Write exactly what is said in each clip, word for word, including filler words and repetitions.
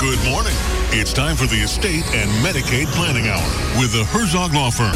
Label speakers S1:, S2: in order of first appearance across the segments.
S1: Good morning. It's time for the Estate and Medicaid Planning Hour with the Herzog Law Firm.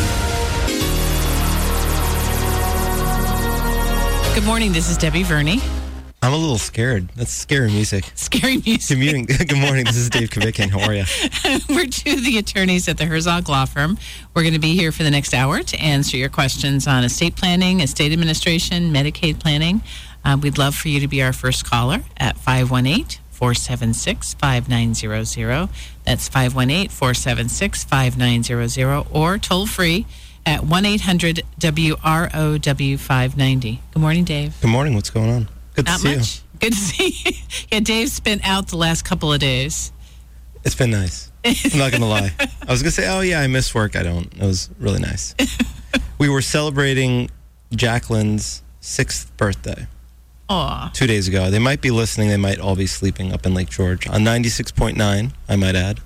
S2: Good morning. This is Debbie Verney.
S3: I'm a little scared. That's scary music.
S2: Scary music.
S3: Commuting. Good morning. This is Dave Kavickian. How are you?
S2: We're two of the attorneys at the Herzog Law Firm. We're going to be here for the next hour to answer your questions on estate planning, estate administration, Medicaid planning. Uh, we'd love for you to be our first caller at five one eight, four seven six, five nine zero zero. That's five one eight, four seven six, five nine zero zero, or toll free at one eight hundred W R O W five ninety. Good morning, Dave.
S3: Good morning. What's going on? Good to
S2: Not
S3: see
S2: much.
S3: you.
S2: Good to see you. Yeah, Dave's been out the last couple of days.
S3: It's been nice. I'm not going to lie. I was going to say, oh, yeah, I miss work. I don't. It was really nice. We were celebrating Jacqueline's sixth birthday.
S2: Aw.
S3: Two days ago. They might be listening. They might all be sleeping up in Lake George on ninety-six point nine, I might add.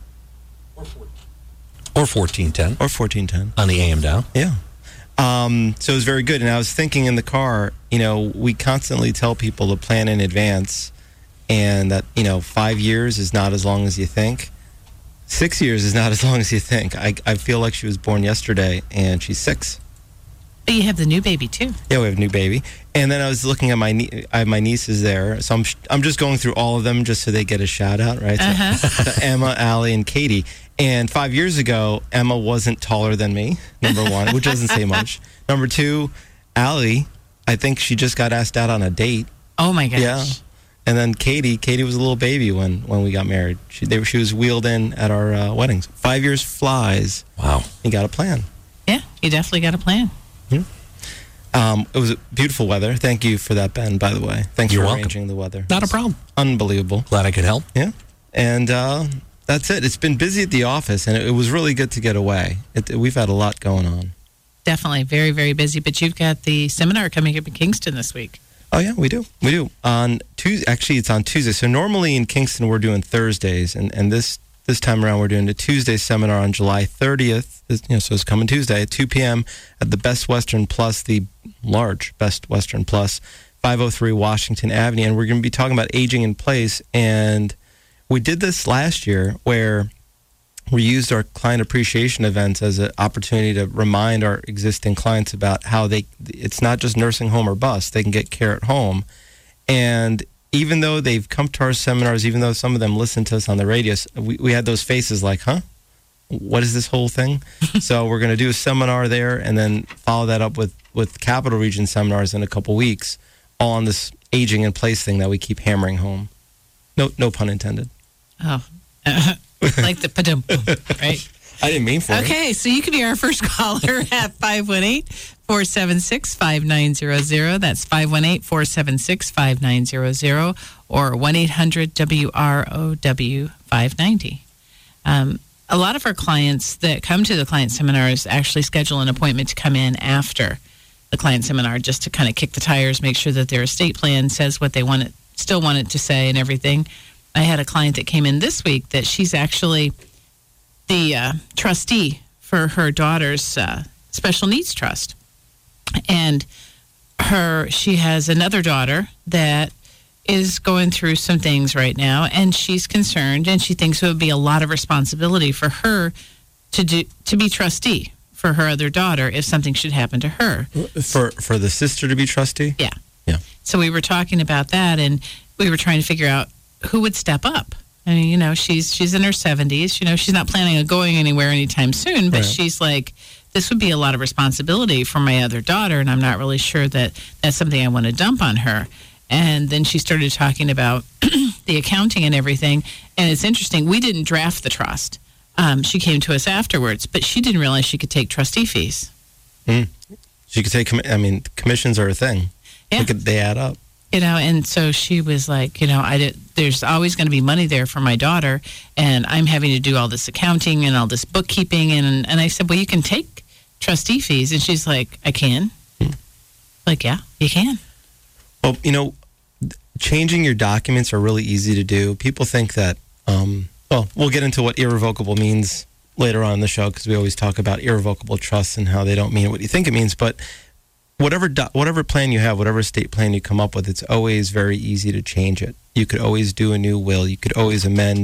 S4: Or fourteen ten.
S3: Or fourteen ten.
S4: On the A M dial.
S3: Yeah. Um, so it was very good. And I was thinking in the car, you know, we constantly tell people to plan in advance and that, you know, five years is not as long as you think. Six years is not as long as you think. I, I feel like she was born yesterday and she's six.
S2: But you have the new baby, too.
S3: Yeah, we have a new baby. And then I was looking at my nie- I have my nieces there. So I'm sh- I'm just going through all of them just so they get a shout out, right? So,
S2: Uh-huh.
S3: so Emma, Allie, and Katie. And five years ago, Emma wasn't taller than me, number one, which doesn't say much. Number two, Allie, I think she just got asked out on a date.
S2: Oh, my gosh.
S3: Yeah. And then Katie, Katie was a little baby when, when we got married. She they, she was wheeled in at our uh, weddings. Five years flies.
S4: Wow.
S3: You got a plan.
S2: Yeah, you definitely got a plan.
S3: Um, it was beautiful weather. Thank you for that, Ben, by the way. Thanks
S4: You're
S3: for
S4: welcome.
S3: arranging the weather.
S4: Not a problem.
S3: Unbelievable.
S4: Glad I could help.
S3: Yeah. And uh, that's it. It's been busy at the office, and it, it was really good to get away. It, we've had a lot going on.
S2: Definitely very, very busy. But you've got the seminar coming up in Kingston this week.
S3: Oh, yeah, we do. We do. On Tuesday, actually, it's on Tuesday. So normally in Kingston, we're doing Thursdays, and, and this this time around, we're doing a Tuesday seminar on July thirtieth. You know, so it's coming Tuesday at two p.m. at the Best Western Plus, the large Best Western Plus, five oh three Washington Avenue. And we're going to be talking about aging in place. And we did this last year where we used our client appreciation events as an opportunity to remind our existing clients about how they, it's not just nursing home or bust, they can get care at home. And even though they've come to our seminars, even though some of them listen to us on the radio, we, we had those faces like, huh? What is this whole thing? So we're going to do a seminar there and then follow that up with, with Capital Region seminars in a couple weeks, all on this aging in place thing that we keep hammering home. No, no pun intended.
S2: Oh, uh, like the padum, right?
S3: I didn't mean for it.
S2: Okay, so you can be our first caller at five one eight, four seven six, five nine zero zero. That's five one eight, four seven six, five nine zero zero or one eight hundred W R O W five ninety. Um, a lot of our clients that come to the client seminars actually schedule an appointment to come in after the client seminar just to kind of kick the tires, make sure that their estate plan says what they want it, still want it to say and everything. I had a client that came in this week that she's actually the uh, trustee for her daughter's uh, special needs trust. And her, she has another daughter that is going through some things right now, and she's concerned, and she thinks it would be a lot of responsibility for her to do to be trustee for her other daughter if something should happen to her.
S3: For for the sister to be trustee?
S2: Yeah.
S3: Yeah.
S2: So we were talking about that, and we were trying to figure out who would step up. I mean, you know, she's she's in her seventies. You know, she's not planning on going anywhere anytime soon, but
S3: Right.
S2: she's like, this would be a lot of responsibility for my other daughter, and I'm not really sure that that's something I want to dump on her. And then she started talking about the accounting and everything. And it's interesting. We didn't draft the trust. Um, she came to us afterwards, but she didn't realize she could take trustee fees.
S3: Mm. So you could say, commi- I mean, commissions are a thing.
S2: Yeah.
S3: Look at, they add up.
S2: You know, and so she was like, you know, I did, there's always going to be money there for my daughter, and I'm having to do all this accounting and all this bookkeeping. And, and I said, well, you can take trustee fees. And she's like, I can. Hmm. Like, yeah, you can.
S3: Well, you know, changing your documents are really easy to do. People think that, um, well, we'll get into what irrevocable means later on in the show because we always talk about irrevocable trusts and how they don't mean what you think it means. But whatever do, whatever plan you have, whatever estate plan you come up with, it's always very easy to change it. You could always do a new will. You could always amend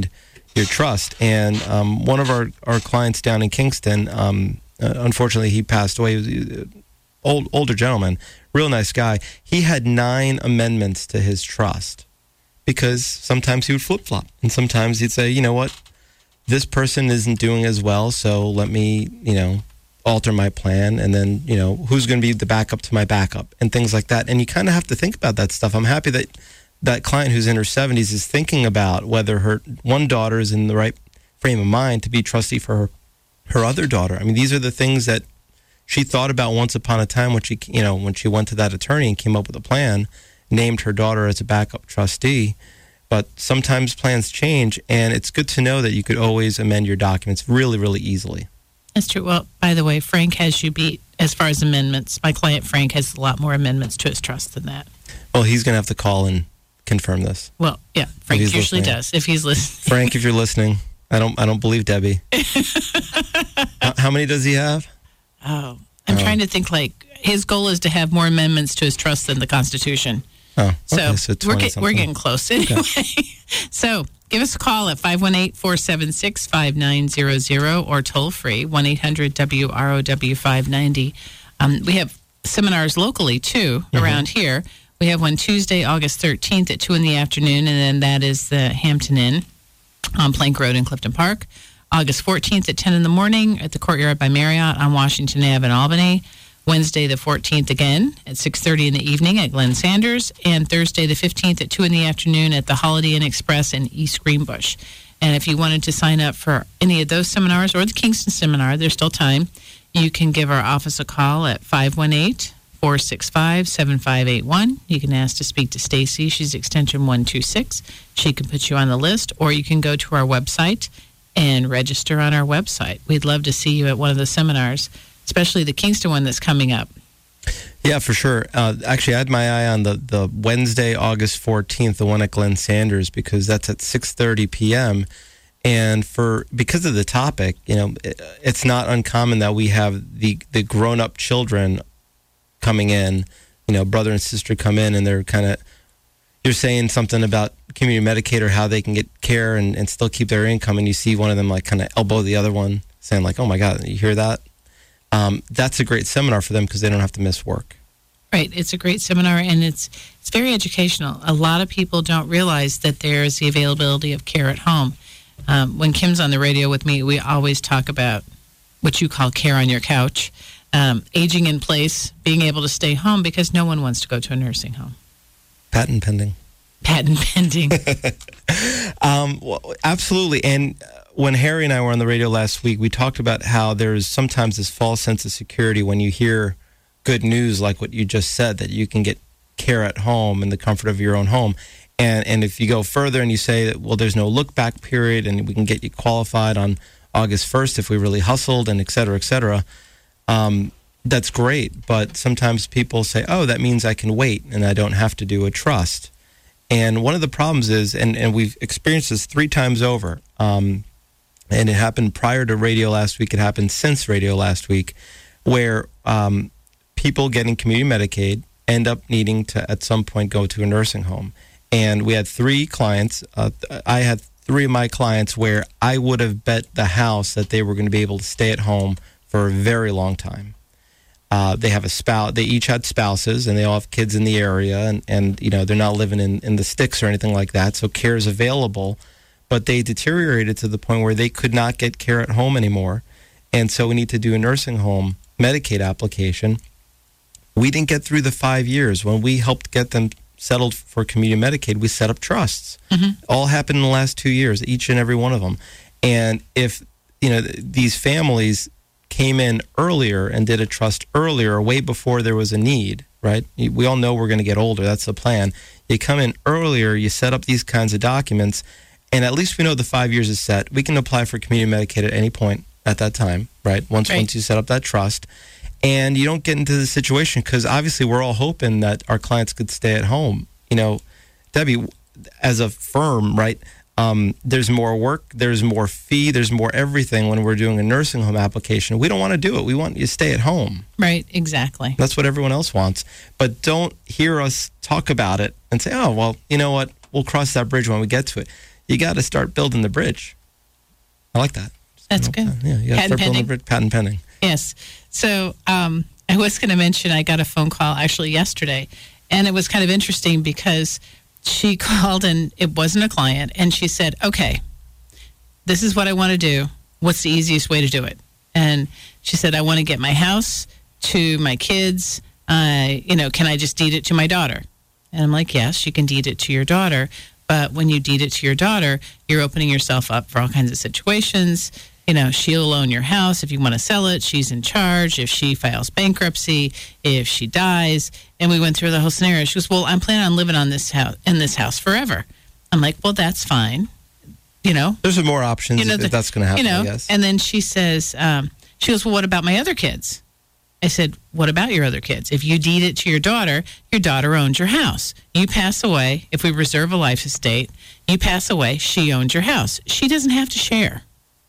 S3: your trust. And um, one of our, our clients down in Kingston, um, uh, unfortunately, he passed away. He was an old, older gentleman, real nice guy. He had nine amendments to his trust because sometimes he would flip-flop. And sometimes he'd say, you know what, this person isn't doing as well, so let me, you know, alter my plan. And then, you know, who's going to be the backup to my backup and things like that. And you kind of have to think about that stuff. I'm happy that that client who's in her seventies is thinking about whether her one daughter is in the right frame of mind to be trustee for her, her other daughter. I mean, these are the things that she thought about once upon a time when she, you know, when she went to that attorney and came up with a plan, named her daughter as a backup trustee. But sometimes plans change, and it's good to know that you could always amend your documents really, really easily.
S2: That's true. Well, by the way, Frank has you beat as far as amendments. My client, Frank, has a lot more amendments to his trust than that.
S3: Well, he's going to have to call and confirm this.
S2: Well, yeah, Frank usually
S3: listening.
S2: does if he's listening.
S3: Frank, if you're listening, I don't I don't believe Debbie. how, how many does he have?
S2: Oh, I'm
S3: Oh.
S2: trying to think, like, his goal is to have more amendments to his trust than the Constitution.
S3: Oh,
S2: So,
S3: okay, so
S2: we're,
S3: twenty
S2: get, we're
S3: something.
S2: getting close anyway. So give us a call at five one eight, four seven six, five nine zero zero or toll free one eight hundred W R O W five ninety. Um, we have seminars locally, too,
S3: Mm-hmm.
S2: around here. We have one Tuesday, August thirteenth at two in the afternoon, and then that is the Hampton Inn on Plank Road in Clifton Park. August fourteenth at ten in the morning at the Courtyard by Marriott on Washington Avenue in Albany. Wednesday the fourteenth again at six thirty in the evening at Glenn Sanders, and Thursday the fifteenth at two in the afternoon at the Holiday Inn Express in East Greenbush. And if you wanted to sign up for any of those seminars or the Kingston seminar, there's still time. You can give our office a call at five one eight, four six five, seven five eight one. You can ask to speak to Stacy. She's extension one two six. She can put you on the list, or you can go to our website and register on our website. We'd love to see you at one of the seminars, especially the Kingston one that's coming up.
S3: Yeah, for sure. Uh, actually, I had my eye on the, the Wednesday, August fourteenth, the one at Glenn Sanders, because that's at six thirty p.m. And for because of the topic, you know, it, it's not uncommon that we have the, the grown-up children coming in, you know, brother and sister come in, and they're kind of, you're saying something about community Medicaid or how they can get care and, and still keep their income, and you see one of them like kind of elbow the other one, saying like, oh my God, you hear that? Um, that's a great seminar for them because they don't have to miss work.
S2: Right. It's a great seminar, and it's it's very educational. A lot of people don't realize that there's the availability of care at home. Um, when Kim's on the radio with me, we always talk about what you call care on your couch, um, aging in place, being able to stay home because no one wants to go to a nursing home.
S3: Patent pending.
S2: Patent pending.
S3: um, well, absolutely. And when Harry and I were on the radio last week, we talked about how there's sometimes this false sense of security when you hear good news like what you just said, that you can get care at home in the comfort of your own home. And and if you go further and you say that, well, there's no look back period and we can get you qualified on August first if we really hustled and et cetera, et cetera, um, that's great. But sometimes people say, oh, that means I can wait and I don't have to do a trust. And one of the problems is, and, and we've experienced this three times over, um, and it happened prior to radio last week, it happened since radio last week, where um, people getting community Medicaid end up needing to, at some point, go to a nursing home. And we had three clients. Uh, I had three of my clients where I would have bet the house that they were going to be able to stay at home for a very long time. Uh, they have a spouse. They each had spouses, and they all have kids in the area, and, and you know they're not living in, in the sticks or anything like that. So care is available, but they deteriorated to the point where they could not get care at home anymore, and so we need to do a nursing home Medicaid application. We didn't get through the five years when we helped get them settled for community Medicaid. We set up trusts. Mm-hmm. All happened in the last two years, each and every one of them. And if you know these families came in earlier and did a trust earlier, way before there was a need, right? We all know we're going to get older. That's the plan. You come in earlier, you set up these kinds of documents, and at least we know the five years is set. We can apply for community Medicaid at any point at that time, right? Once,
S2: right.
S3: once you set up that trust. And you don't get into the situation because obviously we're all hoping that our clients could stay at home. You know, Debbie, as a firm, right, Um, there's more work, there's more fee, there's more everything when we're doing a nursing home application. We don't want to do it. We want you to stay at home.
S2: Right, exactly.
S3: That's what everyone else wants. But don't hear us talk about it and say, oh, well, you know what? We'll cross that bridge when we get to it. You got to start building the bridge. I like that.
S2: That's
S3: You know,
S2: good.
S3: Yeah, you got to
S2: Patent
S3: start building
S2: pending.
S3: the patent pending.
S2: Yes. So um, I was going to mention I got a phone call actually yesterday, and it was kind of interesting because she called and it wasn't a client, and she said, okay, this is what I want to do. What's the easiest way to do it? And she said, I want to get my house to my kids. Uh, you know, can I just deed it to my daughter? And I'm like, yes, you can deed it to your daughter. But when you deed it to your daughter, you're opening yourself up for all kinds of situations. You know, she'll own your house. If you want to sell it, she's in charge. If she files bankruptcy, if she dies. And we went through the whole scenario. She goes, well, I'm planning on living on this house, in this house forever. I'm like, well, that's fine. You know,
S3: There's some more options
S2: you know,
S3: if
S2: the-
S3: that's going to happen,
S2: you know,
S3: I guess.
S2: and then she says, um, she goes, well, what about my other kids? I said, what about your other kids? If you deed it to your daughter, your daughter owns your house. You pass away, if we reserve a life estate, you pass away, she owns your house. She doesn't have to share,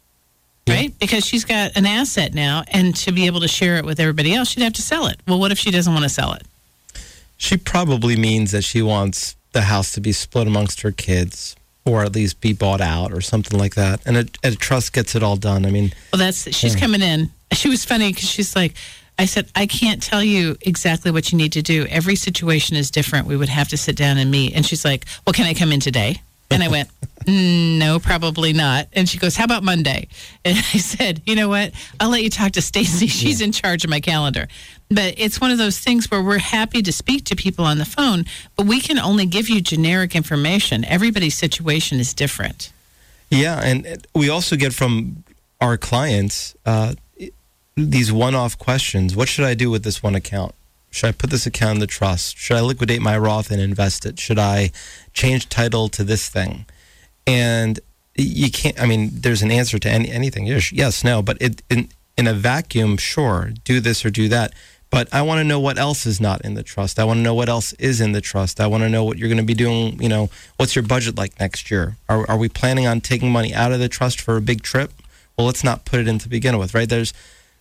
S3: Yeah.
S2: right? Because she's got an asset now, and to be able to share it with everybody else, she'd have to sell it. Well, what if she doesn't want to sell it?
S3: She probably means that she wants the house to be split amongst her kids, or at least be bought out or something like that. And a, a trust gets it all done. I mean,
S2: Well, that's she's
S3: Yeah.
S2: coming in. She was funny because she's like, I said, I can't tell you exactly what you need to do. Every situation is different. We would have to sit down and meet. And she's like, well, can I come in today? And I went, mm, no, probably not. And she goes, how about Monday? And I said, you know what? I'll let you talk to Stacy. She's in charge of my calendar. But it's one of those things where we're happy to speak to people on the phone, but we can only give you generic information. Everybody's situation is different.
S3: yeah, and we also get from our clients uh, these one-off questions. What should I do with this one account? Should I put this account in the trust? Should I liquidate my Roth and invest it? Should I change title to this thing? And you can't, I mean, there's an answer to any, anything. Yes, yes, no, but it, in, in a vacuum, sure, do this or do that. But I want to know what else is not in the trust. I want to know what else is in the trust. I want to know what you're going to be doing. You know, what's your budget like next year? Are, are we planning on taking money out of the trust for a big trip? Well, let's not put it in to begin with, right? There's,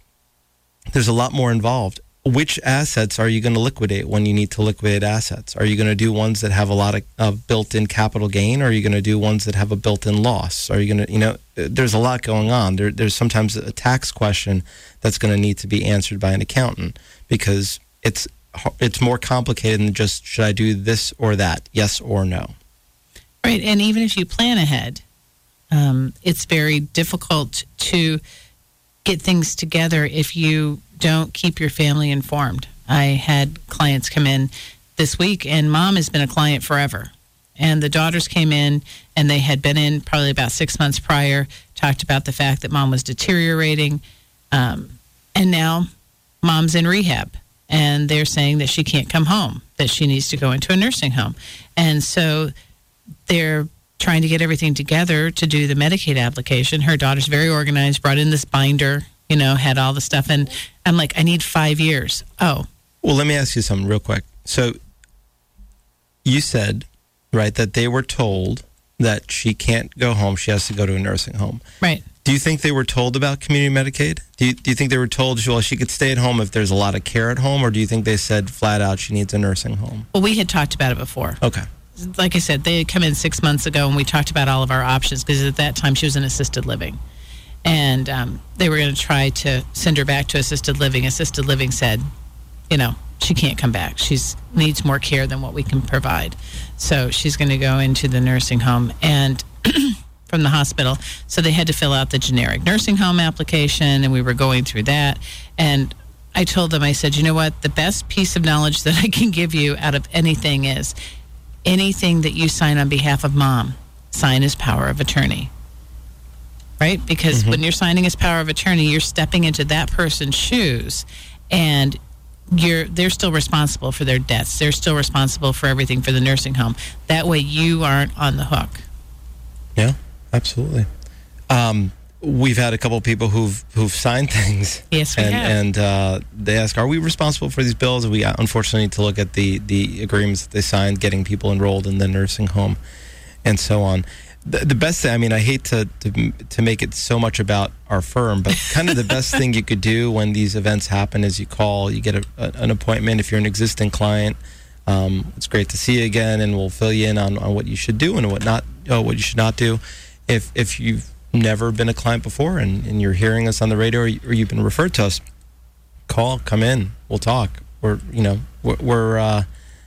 S3: there's a lot more involved. Which assets are you going to liquidate when you need to liquidate assets? Are you going to do ones that have a lot of uh, built-in capital gain, or are you going to do ones that have a built-in loss? Are you going to, you know, there's a lot going on. There, there's sometimes a tax question that's going to need to be answered by an accountant because it's it's more complicated than just should I do this or that, yes or no.
S2: Right, and even if you plan ahead, um, it's very difficult to get things together if you don't keep your family informed. I had clients come in this week, and mom has been a client forever. And the daughters came in, and they had been in probably about six months prior, talked about the fact that mom was deteriorating. Um, and now mom's in rehab, and they're saying that she can't come home, that she needs to go into a nursing home. And so they're trying to get everything together to do the Medicaid application. Her daughter's very organized, brought in this binder, you know, had all the stuff. And I'm like, I need five years. Oh.
S3: Well, let me ask you something real quick. So you said, right, that they were told that she can't go home. She has to go to a nursing home.
S2: Right.
S3: Do you think they were told about community Medicaid? Do you, do you think they were told, well, she could stay at home if there's a lot of care at home? Or do you think they said flat out she needs a nursing home?
S2: Well, we had talked about it before.
S3: Okay.
S2: Like I said, they had come in six months ago, and we talked about all of our options because at that time she was in assisted living. And um, they were going to try to send her back to assisted living. Assisted living said, you know, she can't come back. She needs more care than what we can provide. So she's going to go into the nursing home and from the hospital. So they had to fill out the generic nursing home application, and we were going through that. And I told them, I said, you know what? The best piece of knowledge that I can give you out of anything is anything that you sign on behalf of mom, sign as power of attorney. Right? Because mm-hmm. when you're signing as power of attorney, you're stepping into that person's shoes, and you're they're still responsible for their debts. They're still responsible for everything for the nursing home. That way you aren't on the hook.
S3: Yeah, absolutely. Um, we've had a couple of people who've who've signed things.
S2: Yes, we
S3: and,
S2: have.
S3: And uh, they ask, are we responsible for these bills? And we unfortunately need to look at the, the agreements that they signed, getting people enrolled in the nursing home and so on. The, the best thing, I mean, I hate to, to to make it so much about our firm, but kind of the best thing you could do when these events happen is you call, you get a, a, an appointment. If you're an existing client, um, it's great to see you again, and we'll fill you in on, on what you should do and what not, oh, what you should not do. If if you've never been a client before and, and you're hearing us on the radio or, or you've been referred to us, call, come in, we'll talk. We're, you know, we're, we're, uh,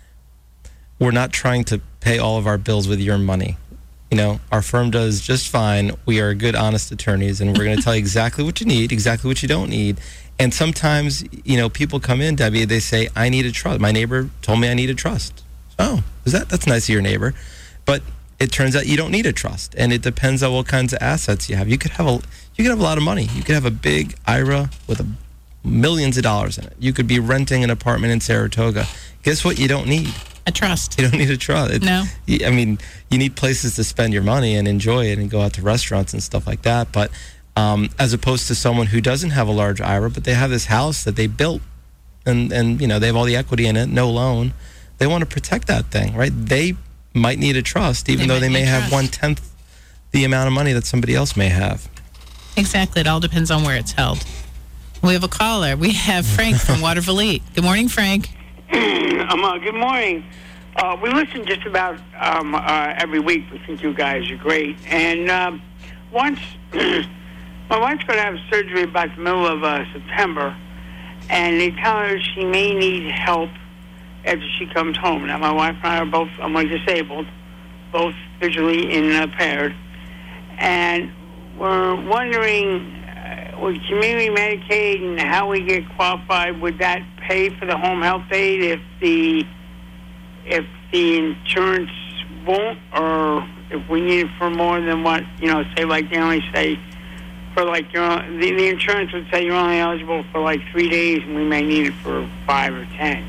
S3: we're not trying to pay all of our bills with your money. You know, our firm does just fine. We are good, honest attorneys, and we're going to tell you exactly what you need, exactly what you don't need. And sometimes, you know, people come in, Debbie, they say, I need a trust. My neighbor told me I need a trust. Oh, is that? That's nice of your neighbor. But it turns out you don't need a trust. And it depends on what kinds of assets you have. You could have a, you could have a lot of money. You could have a big I R A with a, millions of dollars in it. You could be renting an apartment in Saratoga. Guess what you don't need?
S2: A trust.
S3: You don't need a trust. It,
S2: no.
S3: I mean, you need places to spend your money and enjoy it and go out to restaurants and stuff like that. But um, as opposed to someone who doesn't have a large I R A, but they have this house that they built and, and you know, they have all the equity in it, no loan. They want to protect that thing, right? They might need a trust, even
S2: they
S3: though they may have
S2: trust.
S3: one-tenth the amount of money that somebody else may have.
S2: Exactly. It all depends on where it's held. We have a caller. We have Frank from Waterville Elite. Good morning, Frank.
S4: um, uh, good morning. Uh, we listen just about um, uh, every week. We think you guys are great. And um, once, my wife's going to have surgery about the middle of uh, September, and they tell her she may need help after she comes home. Now, my wife and I are both, I'm disabled, both visually impaired, and we're wondering, uh, with community Medicaid and how we get qualified, would that pay for the home health aid if the if the insurance won't, or if we need it for more than what, you know, say like they only say for like, you're, the, the insurance would say you're only eligible for like three days and we may need it for five or ten.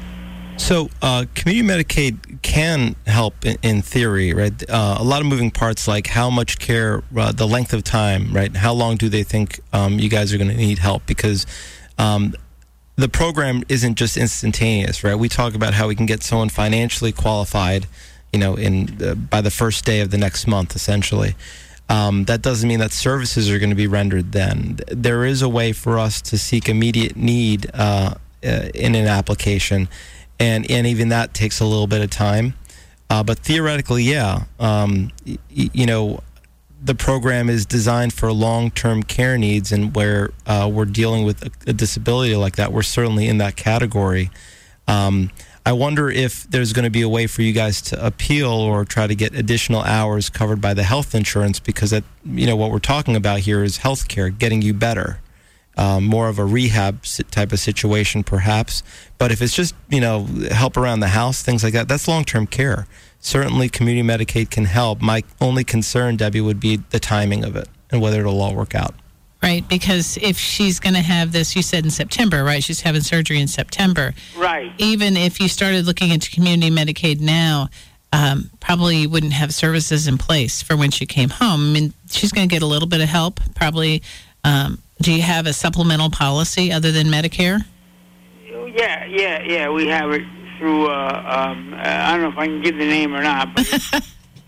S3: So uh, community Medicaid can help in, in theory, right? Uh, a lot of moving parts, like how much care, uh, the length of time, right? How long do they think um, you guys are going to need help? Because um, the program isn't just instantaneous, right? We talk about how we can get someone financially qualified, you know, in uh, by the first day of the next month, essentially. Um, that doesn't mean that services are going to be rendered then. There is a way for us to seek immediate need uh, uh, in an application. And and even that takes a little bit of time. Uh, but theoretically, yeah, um, y- you know, the program is designed for long-term care needs, and where uh, we're dealing with a, a disability like that, we're certainly in that category. Um, I wonder if there's going to be a way for you guys to appeal or try to get additional hours covered by the health insurance, because that, you know, what we're talking about here is health care, getting you better. Um, more of a rehab type of situation, perhaps. But if it's just, you know, help around the house, things like that, that's long-term care. Certainly, community Medicaid can help. My only concern, Debbie, would be the timing of it and whether it'll all work out.
S2: Right, because if she's going to have this, you said in September, right? She's having surgery in September.
S4: Right.
S2: Even if you started looking into community Medicaid now, um, probably wouldn't have services in place for when she came home. I mean, she's going to get a little bit of help, probably. Um, do you have a supplemental policy other than Medicare?
S4: Yeah, yeah, yeah. We have it through, uh, um, uh, I don't know if I can give the name or not, but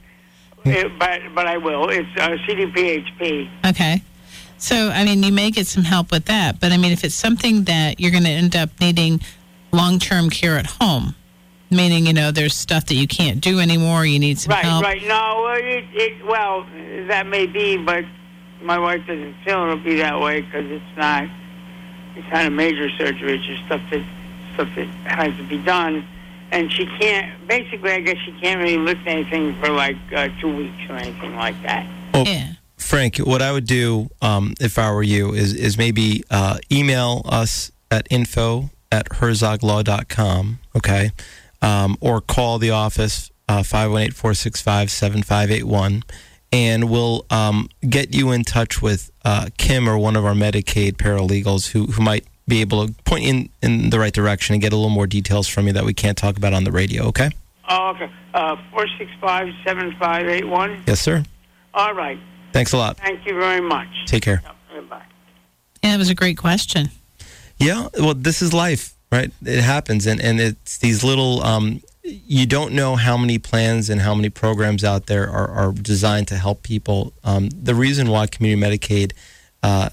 S4: it, but, but I will. It's uh, C D P H P.
S2: Okay. So, I mean, you may get some help with that. But, I mean, if it's something that you're going to end up needing long-term care at home, meaning, you know, there's stuff that you can't do anymore, you need some
S4: right,
S2: help.
S4: Right, right. No, it, it, well, that may be, but my wife doesn't feel it'll be that way because it's not, it's not a major surgery. It's just stuff that, stuff that has to be done. And she can't, basically, I guess she can't really lift anything for like uh, two weeks or anything like that.
S3: Well,
S2: Yeah.
S3: Frank, what I would do um, if I were you is, is maybe uh, email us at info at herzog law dot com, okay? Um, or call the office, uh, five one eight, four six five, seven five eight one. And we'll um, get you in touch with uh, Kim or one of our Medicaid paralegals who, who might be able to point in, in the right direction and get a little more details from you that we can't talk about on the radio, okay?
S4: Oh, okay. Uh, four six five, seven five eight one?
S3: Yes, sir.
S4: All right.
S3: Thanks a lot.
S4: Thank you very much.
S3: Take care.
S4: Yep, bye.
S2: Yeah, that was a great question.
S3: Yeah, well, this is life, right? It happens, and, and it's these little... Um, you don't know how many plans and how many programs out there are, are designed to help people. Um, the reason why community Medicaid uh,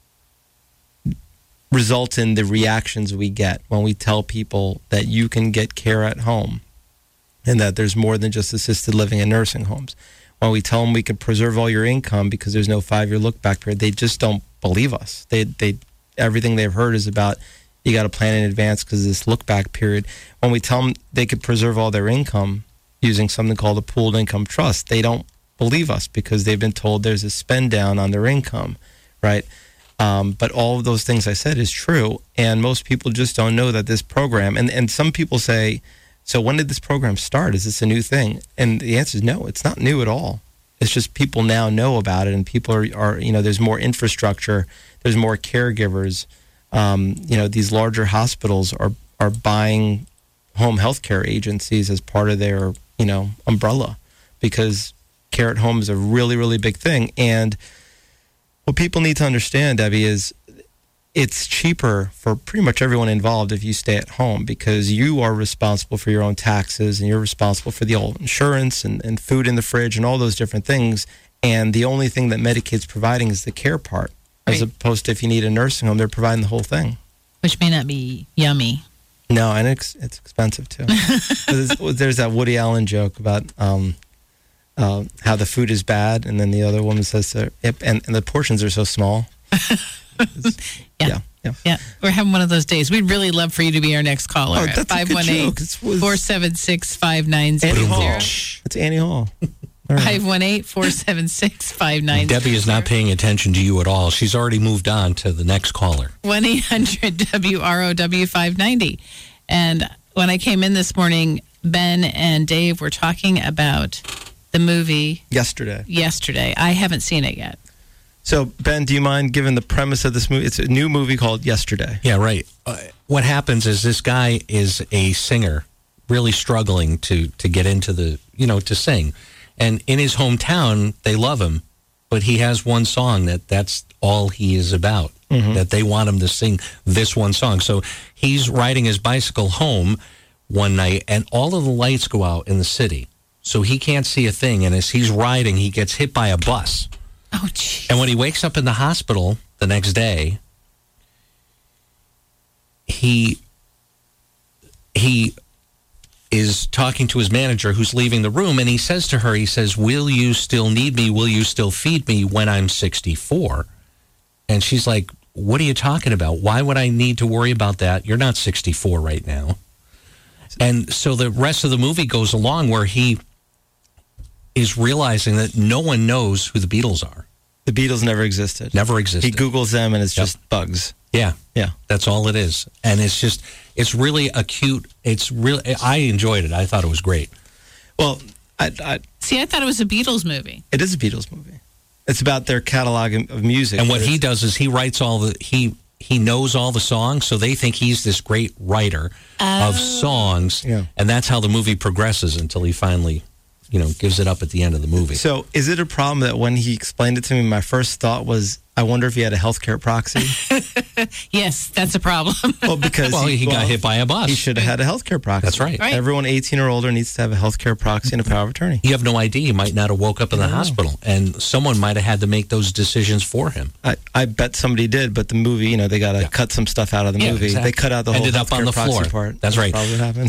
S3: results in the reactions we get when we tell people that you can get care at home and that there's more than just assisted living and nursing homes. when we tell them we could preserve all your income because there's no five-year look-back period, they just don't believe us. They, they, everything they've heard is about you got to plan in advance because of this look-back period. When we tell them they could preserve all their income using something called a pooled income trust, they don't believe us because they've been told there's a spend down on their income, right? Um, but all of those things I said is true, and most people just don't know that this program, and, and some people say, so when did this program start? Is this a new thing? And the answer is no, it's not new at all. It's just people now know about it, and people are, are you know, there's more infrastructure, there's more caregivers. Um, you know, these larger hospitals are, are buying home health care agencies as part of their, you know, umbrella, because care at home is a really, really big thing. And what people need to understand, Debbie, is it's cheaper for pretty much everyone involved if you stay at home, because you are responsible for your own taxes and you're responsible for the old insurance and, and food in the fridge and all those different things. And the only thing that Medicaid's providing is the care part, as
S2: Right.
S3: opposed to if you need a nursing home, they're providing the whole thing.
S2: Which may not be yummy.
S3: No, and it's, it's expensive too. there's, there's that Woody Allen joke about um, uh, how the food is bad, and then the other woman says, to, yep, and, and the portions are so small.
S2: Yeah.
S3: yeah, yeah.
S2: Yeah, we're having one of those days. We'd really love for you to be our next caller
S3: Oh,
S2: at
S3: that's a
S2: five
S3: good
S2: one eight,
S3: joke. It's with-
S2: four seven six, five nine zero
S3: Annie
S2: zero.
S3: Hall. It's Annie Hall. All right.
S2: five one eight, four seven six, five nine zero zero.
S5: Debbie is not paying attention to you at all. She's already moved on to the next caller.
S2: one eight hundred W R O W five ninety. And when I came in this morning, Ben and Dave were talking about the movie
S3: Yesterday.
S2: yesterday. I haven't seen it yet.
S3: So, Ben, do you mind giving the premise of this movie? It's a new movie called Yesterday.
S5: Yeah, right. Uh, what happens is this guy is a singer, really struggling to to get into the, you know, to sing. And in his hometown, they love him, but he has one song that that's all he is about,
S3: Mm-hmm.
S5: that they want him to sing this one song. So he's riding his bicycle home one night, and all of the lights go out in the city. So he can't see a thing. And as he's riding, he gets hit by a bus.
S2: Oh, geez.
S5: And when he wakes up in the hospital the next day, he he is talking to his manager who's leaving the room, and he says to her, he says, "Will you still need me? Will you still feed me when I'm sixty-four?" And she's like, "What are you talking about? Why would I need to worry about that? You're not sixty-four right now." And so the rest of the movie goes along where he is realizing that no one knows who the Beatles are.
S3: The Beatles never existed.
S5: Never existed.
S3: He Googles them, and it's
S5: Yep.
S3: just bugs.
S5: Yeah.
S3: Yeah.
S5: That's all it is. And it's just, it's really a cute, it's really, I enjoyed it. I thought it was great.
S3: Well, I, I,
S2: See, I thought it was a Beatles movie.
S3: it is a Beatles movie. It's about their catalog of- of music.
S5: And what
S3: but
S5: he
S3: it's-
S5: does is he writes all the, he, he knows all the songs, so they think he's this great writer of songs.
S3: Yeah.
S5: And that's how the movie progresses until he finally, you know, gives it up at the end of the movie.
S3: So, is it a problem that when he explained it to me, my first thought was, I wonder if he had a healthcare proxy?
S2: Yes, that's a problem.
S3: Well, because
S5: well, he, got hit by a bus.
S3: He should have had a healthcare proxy.
S5: That's right.
S2: Right.
S3: Everyone eighteen or older needs to have a healthcare proxy and a power of attorney.
S5: You have no idea. He might not have woke up in the hospital, and someone might have had to make those decisions for him.
S3: I, I bet somebody did, but the movie, you know, they got to
S5: Yeah.
S3: cut some stuff out of the
S5: Yeah,
S3: movie.
S5: exactly.
S3: They cut out the
S5: Ended
S3: whole
S5: up on
S3: healthcare
S5: the
S3: proxy
S5: floor.
S3: part.
S5: That's right.
S3: Probably what happened.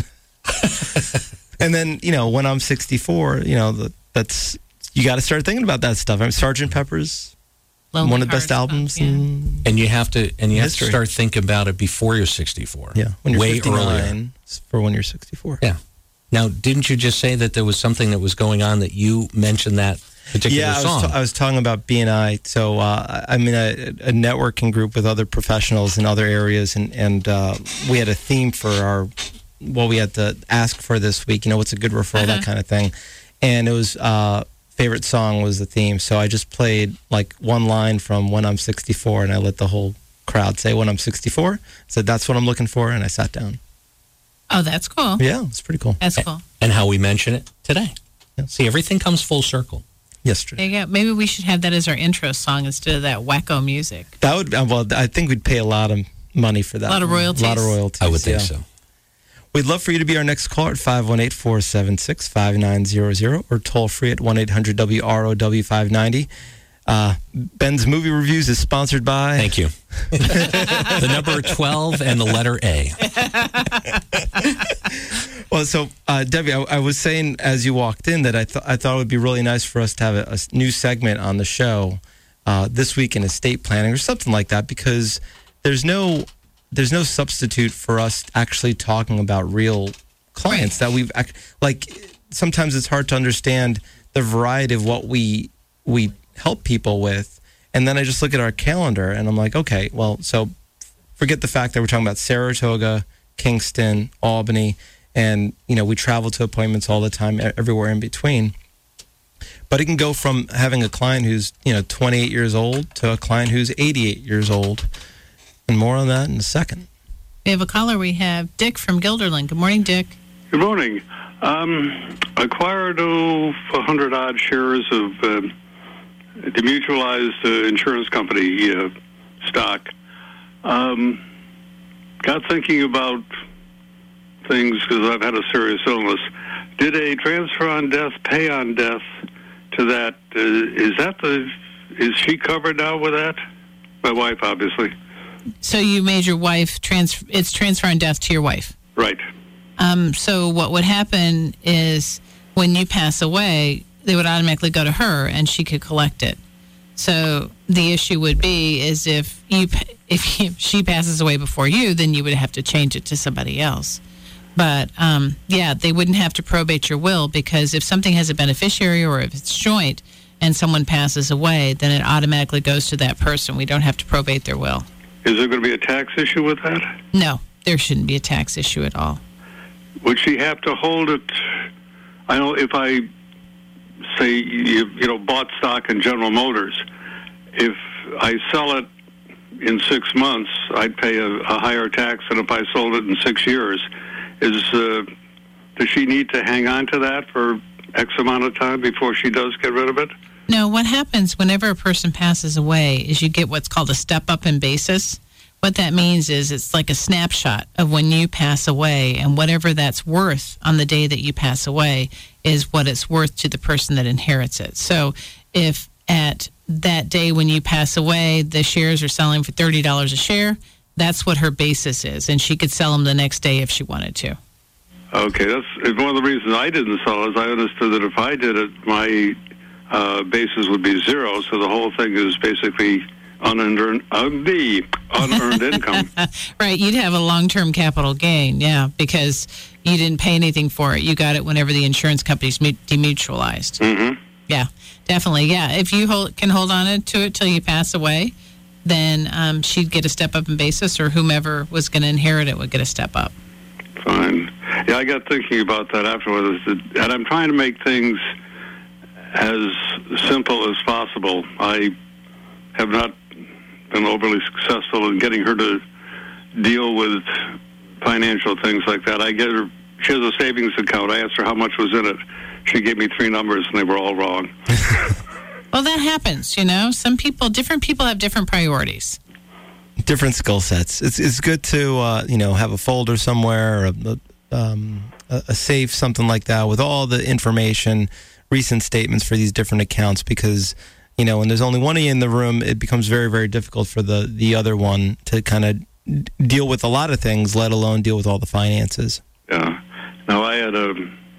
S3: And then, you know, when I'm sixty-four, you know, the, that's you got to start thinking about that stuff. I mean, Sergeant Pepper's
S2: Lonely
S3: one of the best
S2: Hearts
S3: albums.
S2: Club, yeah.
S3: in-
S5: And you have to, and you have
S3: History.
S5: to start thinking about it before you're sixty-four.
S3: yeah, when you're
S5: way
S3: fifty-nine
S5: earlier.
S3: for when you're sixty-four.
S5: Yeah. Now, didn't you just say that there was something that was going on that you mentioned that particular
S3: Yeah, I was,
S5: song?
S3: ta- I was talking about B and I. So uh, I'm in a, a networking group with other professionals in other areas, and and uh, we had a theme for our what we had to ask for this week. You know, what's a good referral,
S2: Uh-huh.
S3: that kind of thing. And it was uh, favorite song was the theme. So I just played like one line from When I'm sixty-four, and I let the whole crowd say When I'm sixty-four. Said that's what I'm looking for, and I sat down.
S2: Oh, that's cool.
S3: Yeah, it's pretty cool.
S2: That's cool.
S5: and how we mention it today.
S3: Yeah.
S5: See, everything comes full circle.
S3: Yesterday.
S2: There you go. Maybe we should have that as our intro song instead of that wacko music.
S3: That would uh, well. I think we'd pay a lot of money for that.
S2: A lot of royalties?
S3: A lot of royalties.
S5: I would think
S3: yeah.
S5: so.
S3: We'd love for you to be our next caller at five one eight, four seven six, five nine zero zero or toll free at one eight hundred W R O W five ninety. Uh, Ben's Movie Reviews is sponsored by...
S5: Thank you. The number twelve and the letter A.
S3: Well, so uh, Debbie, I, I was saying as you walked in that I thought I thought it would be really nice for us to have a, a new segment on the show uh, this week in estate planning or something like that, because there's no there's no substitute for us actually talking about real clients that we've ac- like. Sometimes it's hard to understand the variety of what we we help people with, and then I just look at our calendar and I'm like, okay, well, so forget the fact that we're talking about Saratoga, Kingston, Albany. And, you know, we travel to appointments all the time, everywhere in between. But it can go from having a client who's, you know, twenty-eight years old to a client who's eighty-eight years old. And more on that in a second.
S2: We have a caller. We have Dick from Guilderland. Good morning, Dick.
S6: Good morning. Um, acquired oh, one hundred odd shares of uh, demutualized uh, insurance company uh, stock. Um, got thinking about things because I've had a serious illness. Did a transfer on death pay on death to that? Uh, is that the? Is she covered now with that? My wife, obviously.
S2: So you made your wife transfer. It's transfer on death to your wife.
S6: Right.
S2: Um, so what would happen is when you pass away, they would automatically go to her, and she could collect it. So the issue would be is if you if she passes away before you, then you would have to change it to somebody else. But, um, yeah, they wouldn't have to probate your will, because if something has a beneficiary or if it's joint and someone passes away, then it automatically goes to that person. We don't have to probate their will.
S6: Is there going to be a tax issue with that?
S2: No, there shouldn't be a tax issue at all.
S6: Would she have to hold it? I know if I, say, you, you know, bought stock in General Motors, if I sell it in six months, I'd pay a, a higher tax than if I sold it in six years. Is uh, does she need to hang on to that for X amount of time before she does get rid of it?
S2: No, what happens whenever a person passes away is you get what's called a step-up in basis. What that means is it's like a snapshot of when you pass away, and whatever that's worth on the day that you pass away is what it's worth to the person that inherits it. So if at that day when you pass away, the shares are selling for thirty dollars a share, that's what her basis is, and she could sell them the next day if she wanted to.
S6: Okay, that's one of the reasons I didn't sell is I understood that if I did it, my uh, basis would be zero, so the whole thing is basically unearned, uh, the unearned income.
S2: Right, you'd have a long-term capital gain, yeah, because you didn't pay anything for it. You got it whenever the insurance company's demutualized.
S6: Mm-hmm.
S2: Yeah, definitely, yeah. If you hold, can hold on to it till you pass away, then um, she'd get a step-up in basis, or whomever was going to inherit it would get a step-up.
S6: Fine. Yeah, I got thinking about that afterwards, and I'm trying to make things as simple as possible. I have not been overly successful in getting her to deal with financial things like that. I get her, she has a savings account. I asked her how much was in it. She gave me three numbers, and they were all wrong.
S2: Well, that happens, you know. Some people, different people have different priorities.
S3: Different skill sets. It's it's good to, uh, you know, have a folder somewhere, or a, um, a, a safe, something like that, with all the information, recent statements for these different accounts, because, you know, when there's only one of you in the room, it becomes very, very difficult for the, the other one to kind of deal with a lot of things, let alone deal with all the finances.
S6: Yeah. Now, I had a...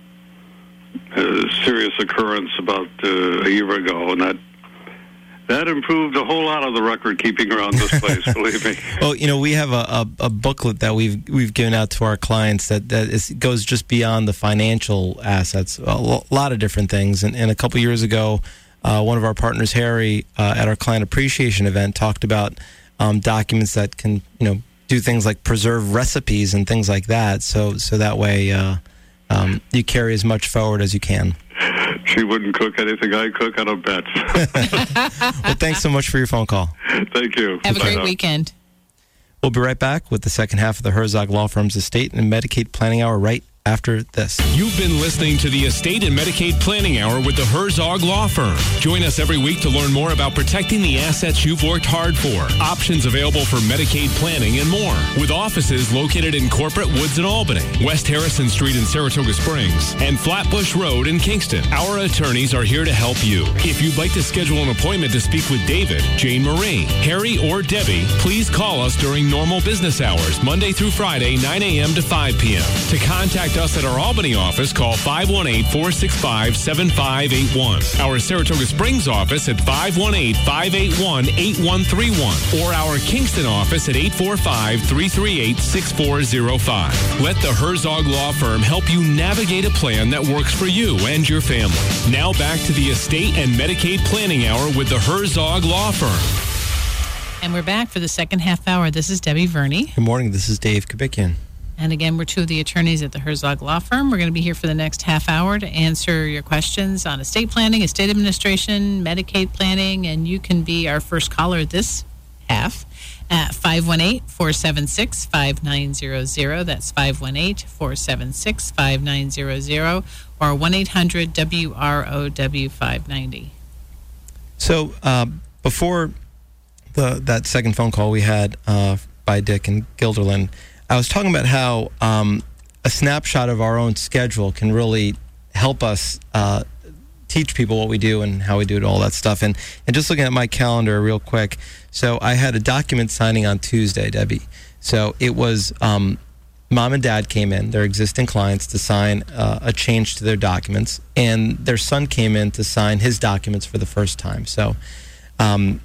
S6: a serious occurrence about uh, a year ago, and that that improved a whole lot of the record keeping around this place. Believe me.
S3: Well, you know, we have a, a, a booklet that we've we've given out to our clients that that is, goes just beyond the financial assets, a lo- lot of different things. And, and a couple years ago, uh, one of our partners, Harry, uh, at our client appreciation event, talked about um, documents that can, you know, do things like preserve recipes and things like that. So so that way. Uh, Um, you carry as much forward as you can.
S6: She wouldn't cook anything I cook, I don't bet.
S3: Well, thanks so much for your phone call.
S6: Thank you.
S2: Have a
S6: Bye
S2: great
S6: now.
S2: weekend.
S3: We'll be right back with the second half of the Herzog Law Firm's Estate and Medicaid Planning Hour right after this.
S7: You've been listening to the Estate and Medicaid Planning Hour with the Herzog Law Firm. Join us every week to learn more about protecting the assets you've worked hard for, options available for Medicaid planning, and more. With offices located in Corporate Woods in Albany, West Harrison Street in Saratoga Springs, and Flatbush Road in Kingston, our attorneys are here to help you. If you'd like to schedule an appointment to speak with David, Jane Marie, Harry, or Debbie, please call us during normal business hours, Monday through Friday, nine a.m. to five p.m. To contact contact us at our Albany office, call five one eight, four six five, seven five eight one. Our Saratoga Springs office at five one eight, five eight one, eight one three one. Or our Kingston office at eight four five, three three eight, six four zero five. Let the Herzog Law Firm help you navigate a plan that works for you and your family. Now back to the Estate and Medicaid Planning Hour with the Herzog Law Firm.
S2: And we're back for the second half hour. This is Debbie Verney.
S3: Good morning. This is Dave Kabikian.
S2: And again, we're two of the attorneys at the Herzog Law Firm. We're going to be here for the next half hour to answer your questions on estate planning, estate administration, Medicaid planning, and you can be our first caller this half at five one eight, four seven six, five nine zero zero. That's five one eight, four seven six, five nine zero zero or one eight hundred W R O W five ninety.
S3: So uh, before the that second phone call we had uh, by Dick and Guilderland, I was talking about how um, a snapshot of our own schedule can really help us uh, teach people what we do and how we do it, all that stuff. And and just looking at my calendar real quick, so I had a document signing on Tuesday, Debbie. So it was um, mom and dad came in, their existing clients, to sign uh, a change to their documents, and their son came in to sign his documents for the first time. So um,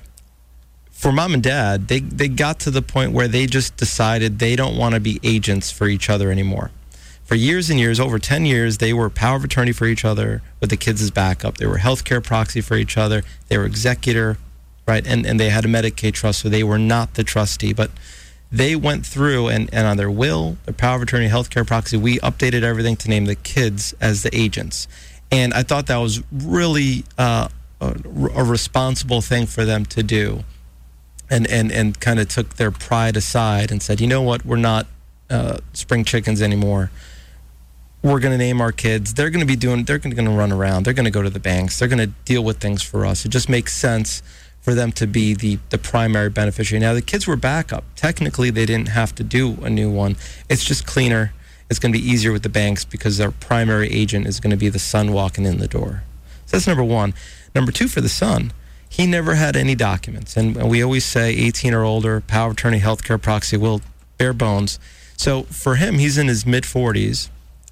S3: for mom and dad, they, they got to the point where they just decided they don't want to be agents for each other anymore. For years and years, over ten years, they were power of attorney for each other with the kids as backup. They were healthcare proxy for each other. They were executor, right? And, and they had a Medicaid trust, so they were not the trustee. But they went through and, and on their will, their power of attorney, healthcare proxy, we updated everything to name the kids as the agents. And I thought that was really uh, a, a responsible thing for them to do. And, and, and kind of took their pride aside and said, you know what, we're not uh, spring chickens anymore. We're going to name our kids. They're going to be doing, they're going to run around. They're going to go to the banks. They're going to deal with things for us. It just makes sense for them to be the, the primary beneficiary. Now, the kids were backup. Technically, they didn't have to do a new one. It's just cleaner. It's going to be easier with the banks because their primary agent is going to be the son walking in the door. So that's number one. Number two, for the son, he never had any documents. And we always say eighteen or older, power of attorney, healthcare proxy, will, bare bones. So for him, he's in his mid-forties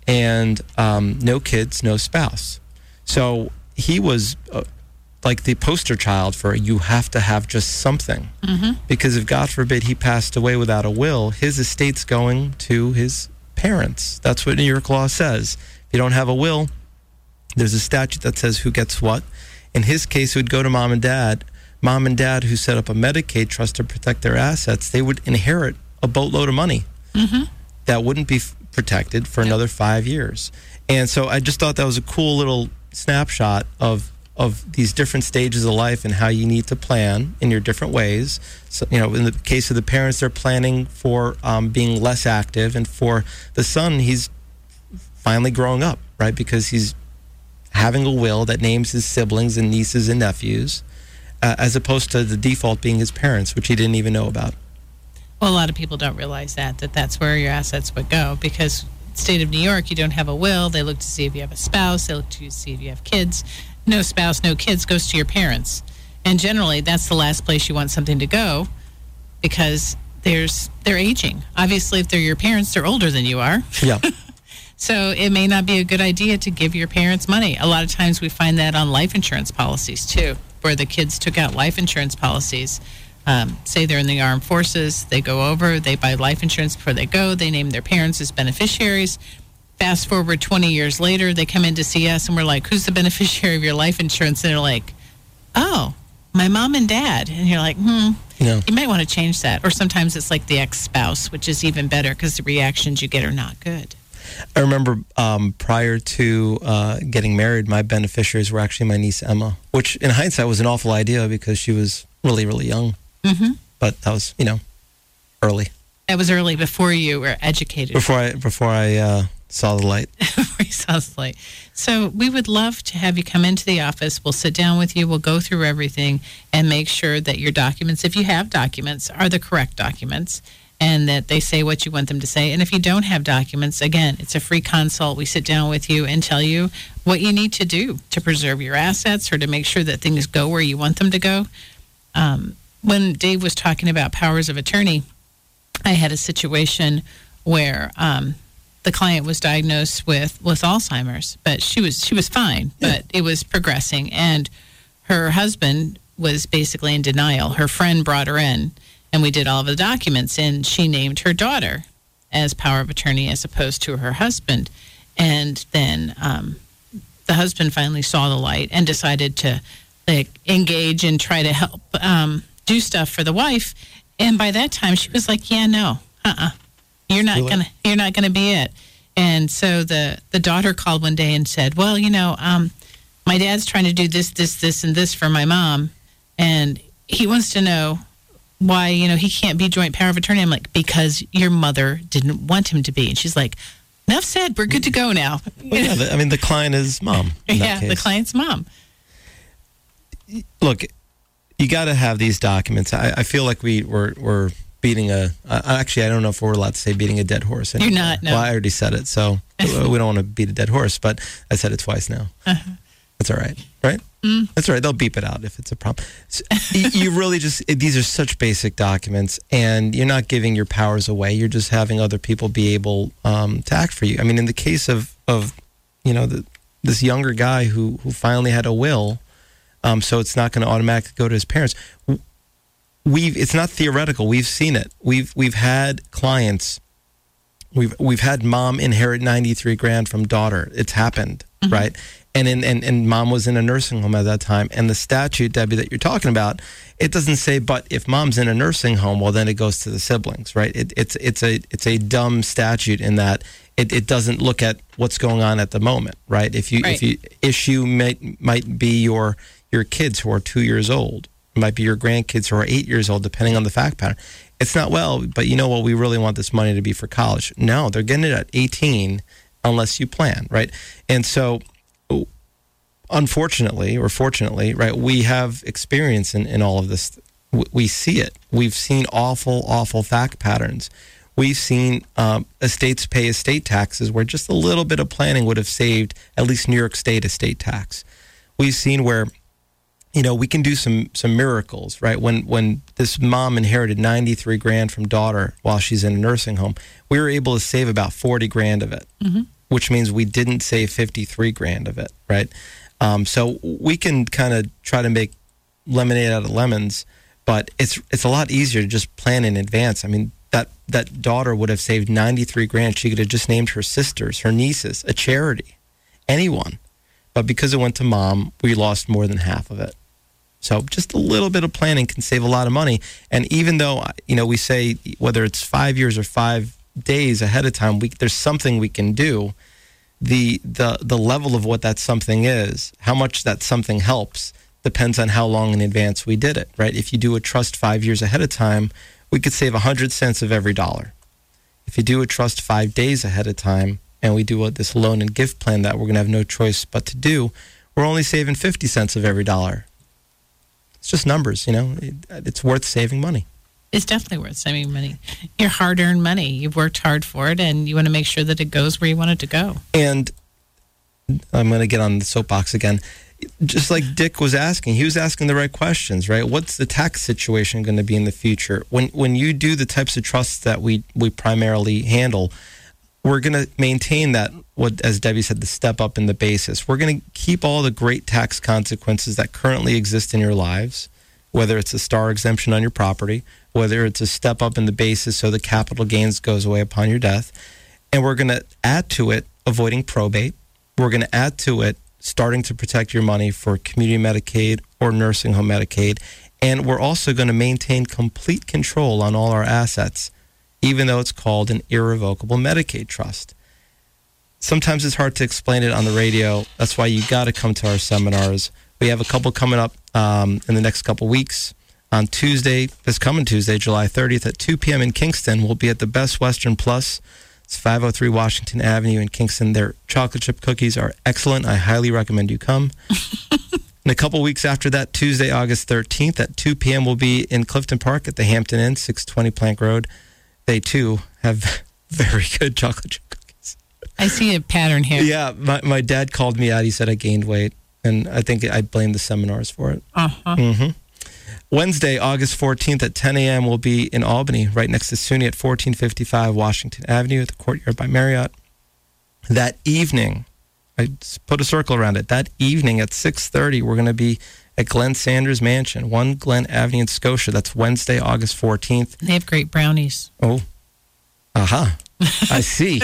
S3: and um, no kids, no spouse. So he was uh, like the poster child for you have to have just something. Mm-hmm. Because if, God forbid, he passed away without a will, his estate's going to his parents. That's what New York law says. If you don't have a will, there's a statute that says who gets what. In his case, it would go to mom and dad. Mom and dad who set up a Medicaid trust to protect their assets, they would inherit a boatload of money mm-hmm. that wouldn't be f- protected for yep. another five years. And so I just thought that was a cool little snapshot of of these different stages of life and how you need to plan in your different ways. So, you know, in the case of the parents, they're planning for um, being less active. And for the son, he's finally growing up, right? Because he's having a will that names his siblings and nieces and nephews, uh, as opposed to the default being his parents, which he didn't even know about.
S2: Well, a lot of people don't realize that, that that's where your assets would go, because state of New York, you don't have a will. They look to see if you have a spouse. They look to see if you have kids. No spouse, no kids goes to your parents. And generally, that's the last place you want something to go, because there's they're aging. Obviously, if they're your parents, they're older than you are.
S3: Yeah.
S2: So it may not be a good idea to give your parents money. A lot of times we find that on life insurance policies, too, where the kids took out life insurance policies. Um, say they're in the armed forces, they go over, they buy life insurance before they go, they name their parents as beneficiaries. Fast forward twenty years later, they come in to see us, and we're like, who's the beneficiary of your life insurance? And they're like, oh, my mom and dad. And you're like, hmm,
S3: no.
S2: You might want to change that. Or sometimes it's like the ex-spouse, which is even better because the reactions you get are not good.
S3: I remember um, prior to uh, getting married, my beneficiaries were actually my niece Emma, which in hindsight was an awful idea because she was really, really young.
S2: Mm-hmm.
S3: But that was, you know, early.
S2: That was early, before you were educated.
S3: Before I before I uh, saw the light.
S2: Before you saw the light. So we would love to have you come into the office. We'll sit down with you. We'll go through everything and make sure that your documents, if you have documents, are the correct documents, and that they say what you want them to say. And if you don't have documents, again, it's a free consult. We sit down with you and tell you what you need to do to preserve your assets or to make sure that things go where you want them to go. Um, when Dave was talking about powers of attorney, I had a situation where um, the client was diagnosed with, with Alzheimer's, but she was she was fine, but it was progressing, and her husband was basically in denial. Her friend brought her in, and we did all of the documents, and she named her daughter as power of attorney as opposed to her husband. And then um, the husband finally saw the light and decided to like engage and try to help um, do stuff for the wife. And by that time, she was like, "Yeah, no, uh-uh, you're not
S3: Really?
S2: gonna, you're not gonna be it." And so the the daughter called one day and said, "Well, you know, um, my dad's trying to do this, this, this, and this for my mom, and he wants to know why, you know, he can't be joint power of attorney." I'm like, "Because your mother didn't want him to be." And she's like, "Enough said. We're good to go now."
S3: Well, yeah, the- I mean, the client is mom. in that
S2: Yeah, the
S3: case.
S2: client's mom.
S3: Look, you got to have these documents. I, I feel like we we're, we're beating a. Uh, actually, I don't know if we're allowed to say beating a dead horse.
S2: You're
S3: anymore.
S2: not, no.
S3: Well, I already said it, so uh, we don't want to beat a dead horse. But I said it twice now.
S2: Uh-huh.
S3: That's all right, right?
S2: Mm.
S3: That's all right. They'll beep it out if it's a problem. So, y- you really just these are such basic documents, and you're not giving your powers away. You're just having other people be able um, to act for you. I mean, in the case of of you know the, this younger guy who who finally had a will, um, so it's not going to automatically go to his parents. We've it's not theoretical. We've seen it. We've we've had clients. We've we've had mom inherit ninety-three grand from daughter. It's happened,
S2: Mm-hmm.
S3: right? And in and, and mom was in a nursing home at that time. And the statute, Debbie, that you're talking about, it doesn't say, but if mom's in a nursing home, well, then it goes to the siblings, right? It, it's it's a it's a dumb statute in that it, it doesn't look at what's going on at the moment, right? If you
S2: Right.
S3: if you issue might might be your your kids who are two years old, it might be your grandkids who are eight years old, depending on the fact pattern. It's not, well, but you know what? We really want this money to be for college. No, they're getting it at eighteen, unless you plan, right? And so, unfortunately or fortunately, right, we have experience in, in all of this. W- We see it. We've seen awful, awful fact patterns. We've seen um, estates pay estate taxes where just a little bit of planning would have saved at least New York State estate tax. We've seen where, you know, we can do some some miracles, right? When when this mom inherited ninety-three grand from daughter while she's in a nursing home, we were able to save about forty grand of it,
S2: Mm-hmm.
S3: which means we didn't save fifty-three grand of it, right? Um, so we can kind of try to make lemonade out of lemons, but it's it's a lot easier to just plan in advance. I mean, that that daughter would have saved ninety-three grand. She could have just named her sisters, her nieces, a charity, anyone. But because it went to mom, we lost more than half of it. So just a little bit of planning can save a lot of money. And even though, you know, we say whether it's five years or five days ahead of time, we, there's something we can do. The, the the level of what that something is, how much that something helps, depends on how long in advance we did it, right? If you do a trust five years ahead of time, we could save one hundred cents of every dollar. If you do a trust five days ahead of time, and we do a, this loan and gift plan that we're going to have no choice but to do, we're only saving fifty cents of every dollar. It's just numbers, you know. It, it's worth saving money.
S2: It's definitely worth saving money. Your hard-earned money. You've worked hard for it, and you want to make sure that it goes where you want it to go.
S3: And I'm going to get on the soapbox again. Just like Dick was asking, he was asking the right questions, right? What's the tax situation going to be in the future? When when you do the types of trusts that we, we primarily handle, we're going to maintain that, what, as Debbie said, the step up in the basis. We're going to keep all the great tax consequences that currently exist in your lives, whether it's a star exemption on your property, whether it's a step up in the basis so the capital gains goes away upon your death. And we're going to add to it avoiding probate. We're going to add to it starting to protect your money for community Medicaid or nursing home Medicaid. And we're also going to maintain complete control on all our assets, even though it's called an irrevocable Medicaid trust. Sometimes it's hard to explain it on the radio. That's why you got to come to our seminars. We have a couple coming up um, in the next couple weeks. On Tuesday, this coming Tuesday, July thirtieth at two p.m. in Kingston, we'll be at the Best Western Plus. It's five oh three Washington Avenue in Kingston. Their chocolate chip cookies are excellent. I highly recommend you come. And a couple weeks after that, Tuesday, August thirteenth at two p.m. we'll be in Clifton Park at the Hampton Inn, six twenty Plank Road. They, too, have very good chocolate chip cookies.
S2: I see a pattern here.
S3: Yeah, my, my dad called me out. He said I gained weight, and I think I blame the seminars for it.
S2: Uh-huh.
S3: Mm-hmm. Wednesday, August fourteenth at ten a.m. we'll be in Albany, right next to SUNY at fourteen fifty-five Washington Avenue at the Courtyard by Marriott. that evening, I just put a circle around it. That evening at six thirty, we're going to be at Glenn Sanders Mansion, one Glen Avenue in Scotia. That's Wednesday, August fourteenth.
S2: They have great brownies.
S3: Oh, aha. I see.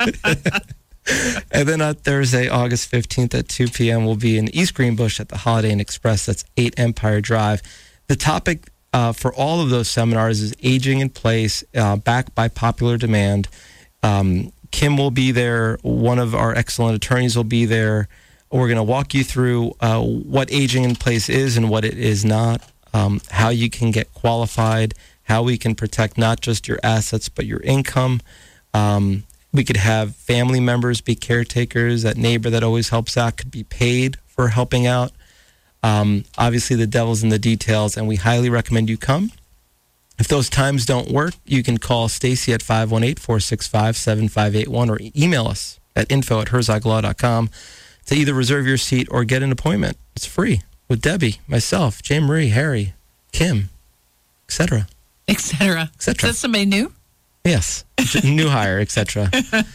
S3: And then on Thursday, August fifteenth at two p.m., we'll be in East Greenbush at the Holiday Inn Express. That's eight Empire Drive. The topic uh, for all of those seminars is aging in place, uh, backed by popular demand. Um, Kim will be there. One of our excellent attorneys will be there. We're going to walk you through uh, what aging in place is and what it is not, um, how you can get qualified, how we can protect not just your assets but your income. Um, we could have family members be caretakers. That neighbor that always helps out could be paid for helping out. Um, obviously, the devil's in the details, and we highly recommend you come. If those times don't work, you can call Stacy at five one eight, four six five, seven five eight one or email us at info at herzog law dot com to either reserve your seat or get an appointment. It's free with Debbie, myself, Jay Marie, Harry, Kim, et cetera.
S2: Et cetera.
S3: Et cetera.
S2: Is that somebody new?
S3: Yes, new hire, et cetera.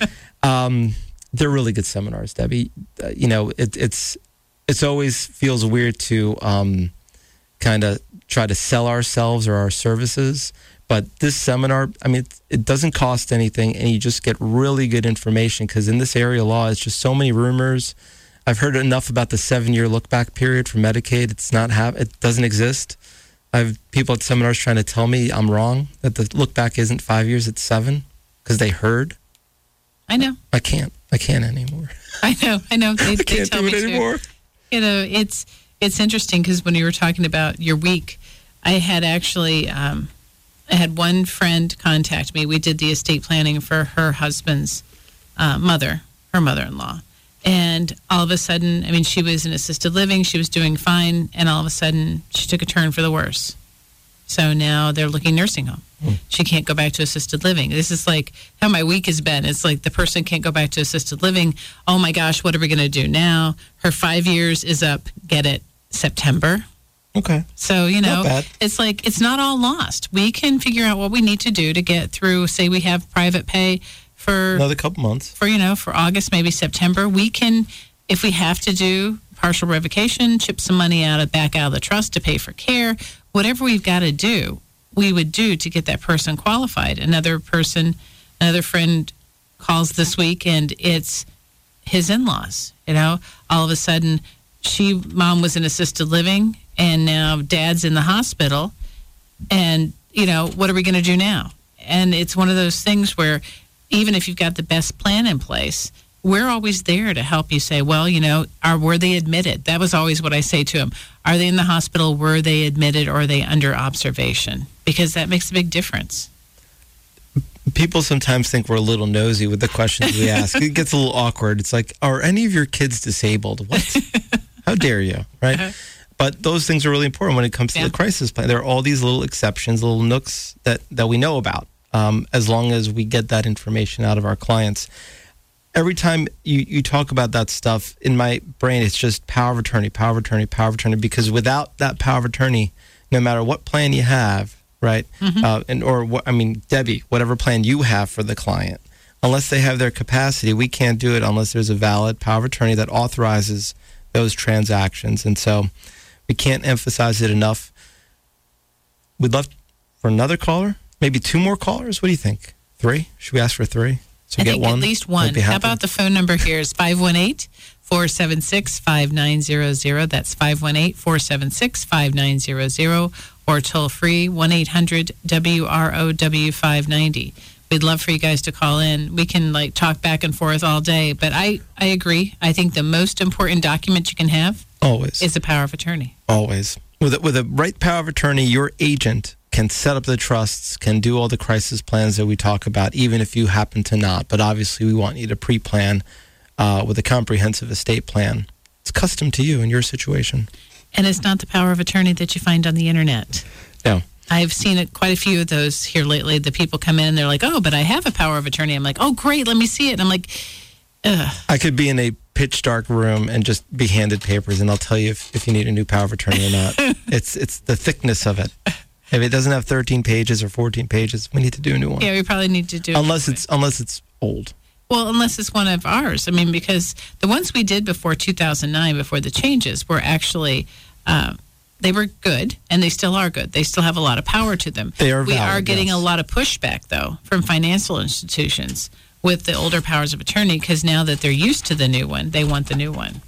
S3: Um, they're really good seminars, Debbie. Uh, you know, it, it's it's always feels weird to um, kind of try to sell ourselves or our services. But this seminar, I mean, it, it doesn't cost anything, and you just get really good information because in this area of law, it's just so many rumors. I've heard enough about the seven-year look-back period for Medicaid. It's not have it doesn't exist. I have people at seminars trying to tell me I'm wrong, that the look-back isn't five years, it's seven, because they heard.
S2: I know.
S3: I can't. I can't anymore.
S2: I know. I know. They,
S3: I
S2: they
S3: can't
S2: tell
S3: do it
S2: me
S3: anymore.
S2: Too. You know, it's it's interesting because when you were talking about your week, I had actually, um, I had one friend contact me. We did the estate planning for her husband's uh, mother, her mother-in-law. And all of a sudden, I mean, she was in assisted living. She was doing fine. And all of a sudden, she took a turn for the worse. So now they're looking nursing home. Mm. She can't go back to assisted living. This is like how my week has been. It's like the person can't go back to assisted living. Oh, my gosh, what are we going to do now? Her five years is up, get it, September.
S3: Okay.
S2: So, you know,
S3: Not bad.
S2: It's like it's not all lost. We can figure out what we need to do to get through, say we have private pay for
S3: another couple months.
S2: For, you know, for August, maybe September. We can, if we have to do partial revocation, chip some money out of back out of the trust to pay for care, whatever we've got to do, we would do to get that person qualified. Another person, another friend calls this week and it's his in-laws. You know, all of a sudden, she, mom was in assisted living and now dad's in the hospital. And, you know, what are we going to do now? And it's one of those things where even if you've got the best plan in place, we're always there to help you say, well, you know, are were they admitted? That was always what I say to them. Are they in the hospital? Were they admitted? Or are they under observation? Because that makes a big difference.
S3: People sometimes think we're a little nosy with the questions we ask. It gets a little awkward. It's like, are any of your kids disabled? What? How dare you, right? Uh-huh. But those things are really important when it comes to yeah. the crisis plan. There are all these little exceptions, little nooks that, that we know about, um, as long as we get that information out of our clients. Every time you, you talk about that stuff, in my brain, it's just power of attorney, power of attorney, power of attorney, because without that power of attorney, no matter what plan you have, right, mm-hmm. uh, and or what, I mean, Debbie, whatever plan you have for the client, unless they have their capacity, we can't do it unless there's a valid power of attorney that authorizes those transactions. And so we can't emphasize it enough. We'd love for another caller, maybe two more callers. What do you think? Three? Should we ask for three? So
S2: I
S3: get
S2: think
S3: one?
S2: At least one. How about the phone number here is five one eight, four seven six, five nine zero zero. That's five one eight, four seven six, five nine zero zero. Or toll free, one eight hundred W R O W five ninety. We'd love for you guys to call in. We can like talk back and forth all day. But I, I agree. I think the most important document you can have
S3: always
S2: is a power of attorney.
S3: Always. With a, with a right power of attorney, your agent can set up the trusts, can do all the crisis plans that we talk about, even if you happen to not. But obviously, we want you to pre-plan uh, with a comprehensive estate plan. It's custom to you and your situation.
S2: And it's not the power of attorney that you find on the internet.
S3: No.
S2: I've seen it, quite a few of those here lately. The people come in and they're like, oh, but I have a power of attorney. I'm like, oh, great, let me see it. And I'm like, ugh.
S3: I could be in a pitch dark room and just be handed papers, and I'll tell you if, if you need a new power of attorney or not. it's it's the thickness of it. If it doesn't have thirteen pages or fourteen pages, we need to do a new one.
S2: Yeah, we probably need to do
S3: unless
S2: it.
S3: it's unless it's old.
S2: Well, unless it's one of ours. I mean, because the ones we did before two thousand nine, before the changes, were actually, uh, they were good, and they still are good. They still have a lot of power to them.
S3: They are
S2: We
S3: valid,
S2: are getting
S3: yes.
S2: a lot of pushback, though, from financial institutions with the older powers of attorney, because now that they're used to the new one, they want the new one.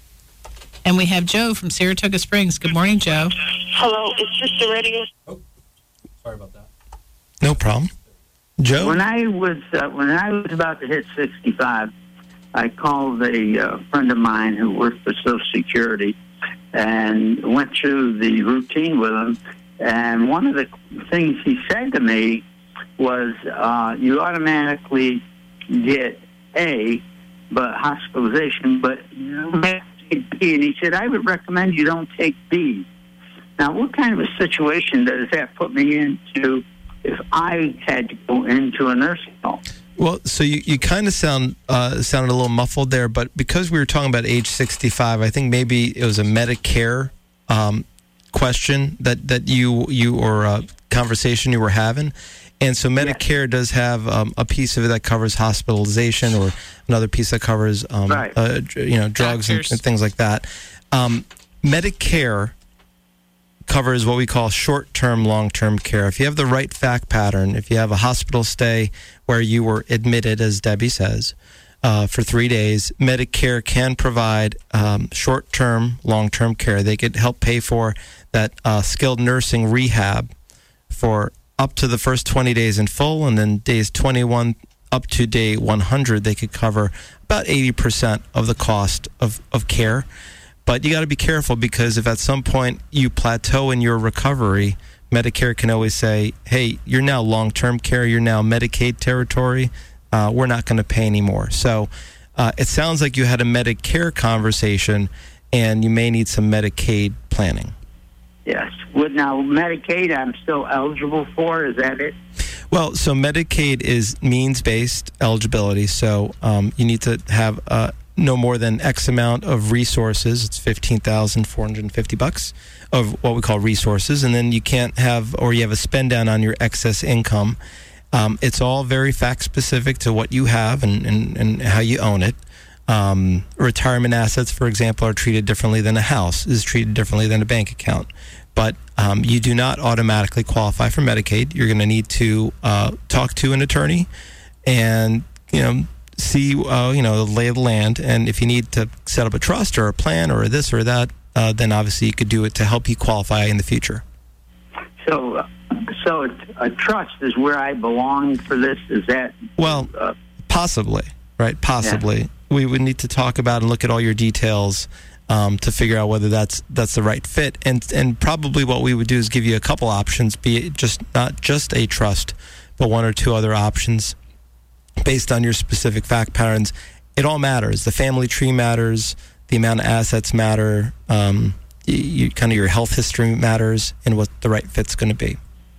S2: And we have Joe from Saratoga Springs. Good morning, Joe.
S8: Hello, is this the radio?
S5: Sorry about that.
S3: No problem. Joe?
S9: When I was uh, when I was about to hit sixty-five, I called a uh, friend of mine who worked for Social Security and went through the routine with him. And one of the things he said to me was, uh, "You automatically get A, but hospitalization, but you don't have to take B." And he said, "I would recommend you don't take B." Now, what kind of a situation does that put me into if I had to go into a nursing home?
S3: Well, so you, you kind of sound uh, sounded a little muffled there, but because we were talking about age sixty-five, I think maybe it was a Medicare um, question that, that you you or a conversation you were having. And so Medicare yes. does have um, a piece of it that covers hospitalization, or another piece that covers um,
S9: right.
S3: uh, you know drugs and, and things like that. Um, Medicare covers what we call short-term, long-term care. If you have the right fact pattern, if you have a hospital stay where you were admitted, as Debbie says, uh, for three days, Medicare can provide um, short-term, long-term care. They could help pay for that uh, skilled nursing rehab for up to the first twenty days in full, and then days twenty-one up to day one hundred, they could cover about eighty percent of the cost of, of care. But you got to be careful, because if at some point you plateau in your recovery, Medicare can always say, hey, you're now long-term care, you're now Medicaid territory, uh, we're not going to pay anymore. So uh, it sounds like you had a Medicare conversation, and you may need some Medicaid planning.
S9: Yes. With now Medicaid, I'm still eligible for. Is that it?
S3: Well, so Medicaid is means-based eligibility. So um, you need to have uh, no more than X amount of resources. It's fifteen thousand four hundred fifty bucks of what we call resources, and then you can't have, or you have a spend down on your excess income. Um, it's all very fact specific to what you have and, and, and how you own it. Um, retirement assets, for example, are treated differently than a house is treated differently than a bank account. But um, you do not automatically qualify for Medicaid. You're going to need to uh, talk to an attorney and, you know, see, uh, you know, the lay of the land. And if you need to set up a trust or a plan or this or that, uh, then obviously you could do it to help you qualify in the future.
S9: So, uh, so a, a trust is where I belong for this? Is that?
S3: Well,
S9: uh,
S3: possibly, right? Possibly. Yeah. We would need to talk about and look at all your details um, to figure out whether that's that's the right fit. And and probably what we would do is give you a couple options, be it just not just a trust, but one or two other options based on your specific fact patterns. It all matters. The family tree matters. The amount of assets matter. Um, you, you kind of your health history matters, and what the right fit's going to be.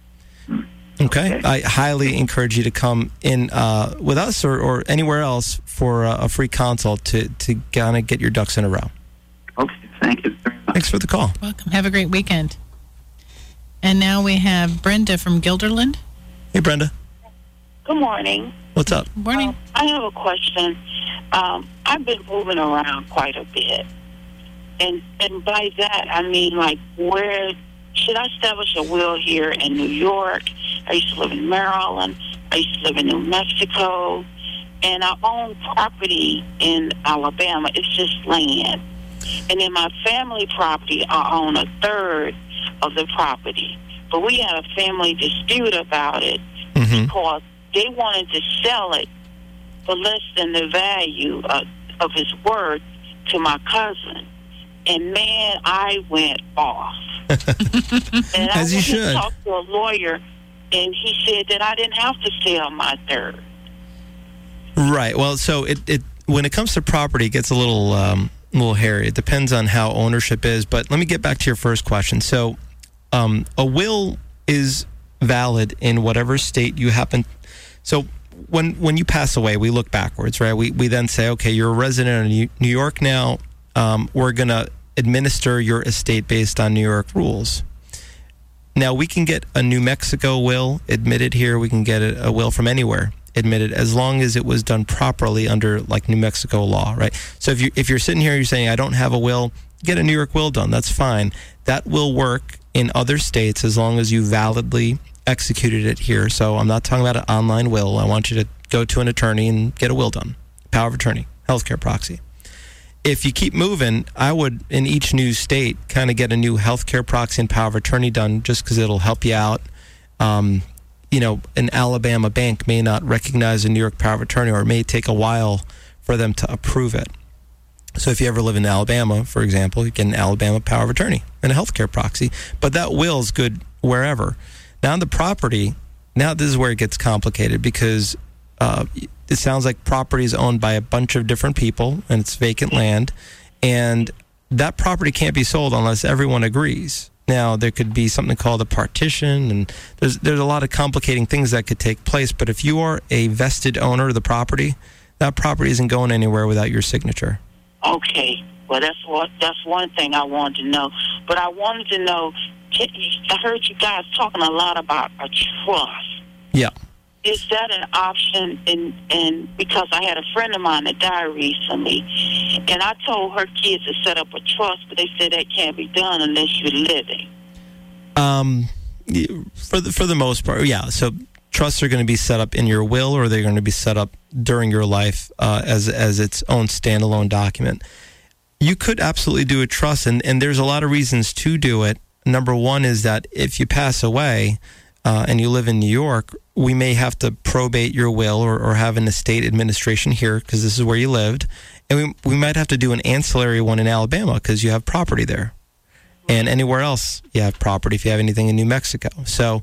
S3: Okay. okay. I highly encourage you to come in uh, with us or, or anywhere else for a, a free consult to to kind of get your ducks in a row.
S9: Okay. Thank you very much.
S3: Thanks for the call.
S2: Welcome. Have a great weekend. And now we have Brenda from Guilderland.
S3: Hey, Brenda.
S8: Good morning.
S3: What's up?
S2: Good morning.
S8: Um, I have a question. Um, I've been moving around quite a bit. And and by that, I mean, like, where should I establish a will here in New York? I used to live in Maryland. I used to live in New Mexico. And I own property in Alabama. It's just land. And in my family property, I own a third of the property. But we had a family dispute about it mm-hmm. because they wanted to sell it for less than the value of, of its worth to my cousin. And, man, I went off. And
S3: As
S8: I
S3: you should.
S8: I talked to a lawyer, and he said that I didn't have to sell my third.
S3: Right. Well, so it, it when it comes to property, it gets a little um, a little hairy. It depends on how ownership is. But let me get back to your first question. So um, a will is valid in whatever state you happen. So when when you pass away, we look backwards, right? We we then say, okay, you're a resident of New York now. Um, we're going to administer your estate based on New York rules. Now, we can get a New Mexico will admitted here. We can get a, a will from anywhere. admitted as long as it was done properly under like New Mexico law, right? So if you if you're sitting here, you're saying I don't have a will, get a New York will done. That's fine. That will work in other states as long as you validly executed it here. So I'm not talking about an online will. I want you to go to an attorney and get a will done. Power of attorney, healthcare proxy. If you keep moving, I would, in each new state, kind of get a new healthcare proxy and power of attorney done just because it'll help you out. Um, you know, an Alabama bank may not recognize a New York power of attorney, or it may take a while for them to approve it. So if you ever live in Alabama, for example, you get an Alabama power of attorney and a healthcare proxy. But that will is good wherever. Now, on the property, now this is where it gets complicated because uh, it sounds like property is owned by a bunch of different people and it's vacant land. And that property can't be sold unless everyone agrees. Now, there could be something called a partition, and there's there's a lot of complicating things that could take place. But if you are a vested owner of the property, that property isn't going anywhere without your signature.
S8: Okay. Well, that's what that's one thing I wanted to know. But I wanted to know, I heard you guys talking a lot about a trust.
S3: Yeah.
S8: Is that an option? In, in, because I had a friend of mine that died recently, and I told her kids to set up a trust, but they said that can't be done unless you're living.
S3: Um, for the, for the most part, yeah. So trusts are going to be set up in your will, or they're going to be set up during your life uh, as as its own standalone document. You could absolutely do a trust, and, and there's a lot of reasons to do it. Number one is that if you pass away uh, and you live in New York, we may have to probate your will or, or have an estate administration here because this is where you lived. And we, we might have to do an ancillary one in Alabama because you have property there. And anywhere else you have property if you have anything in New Mexico. So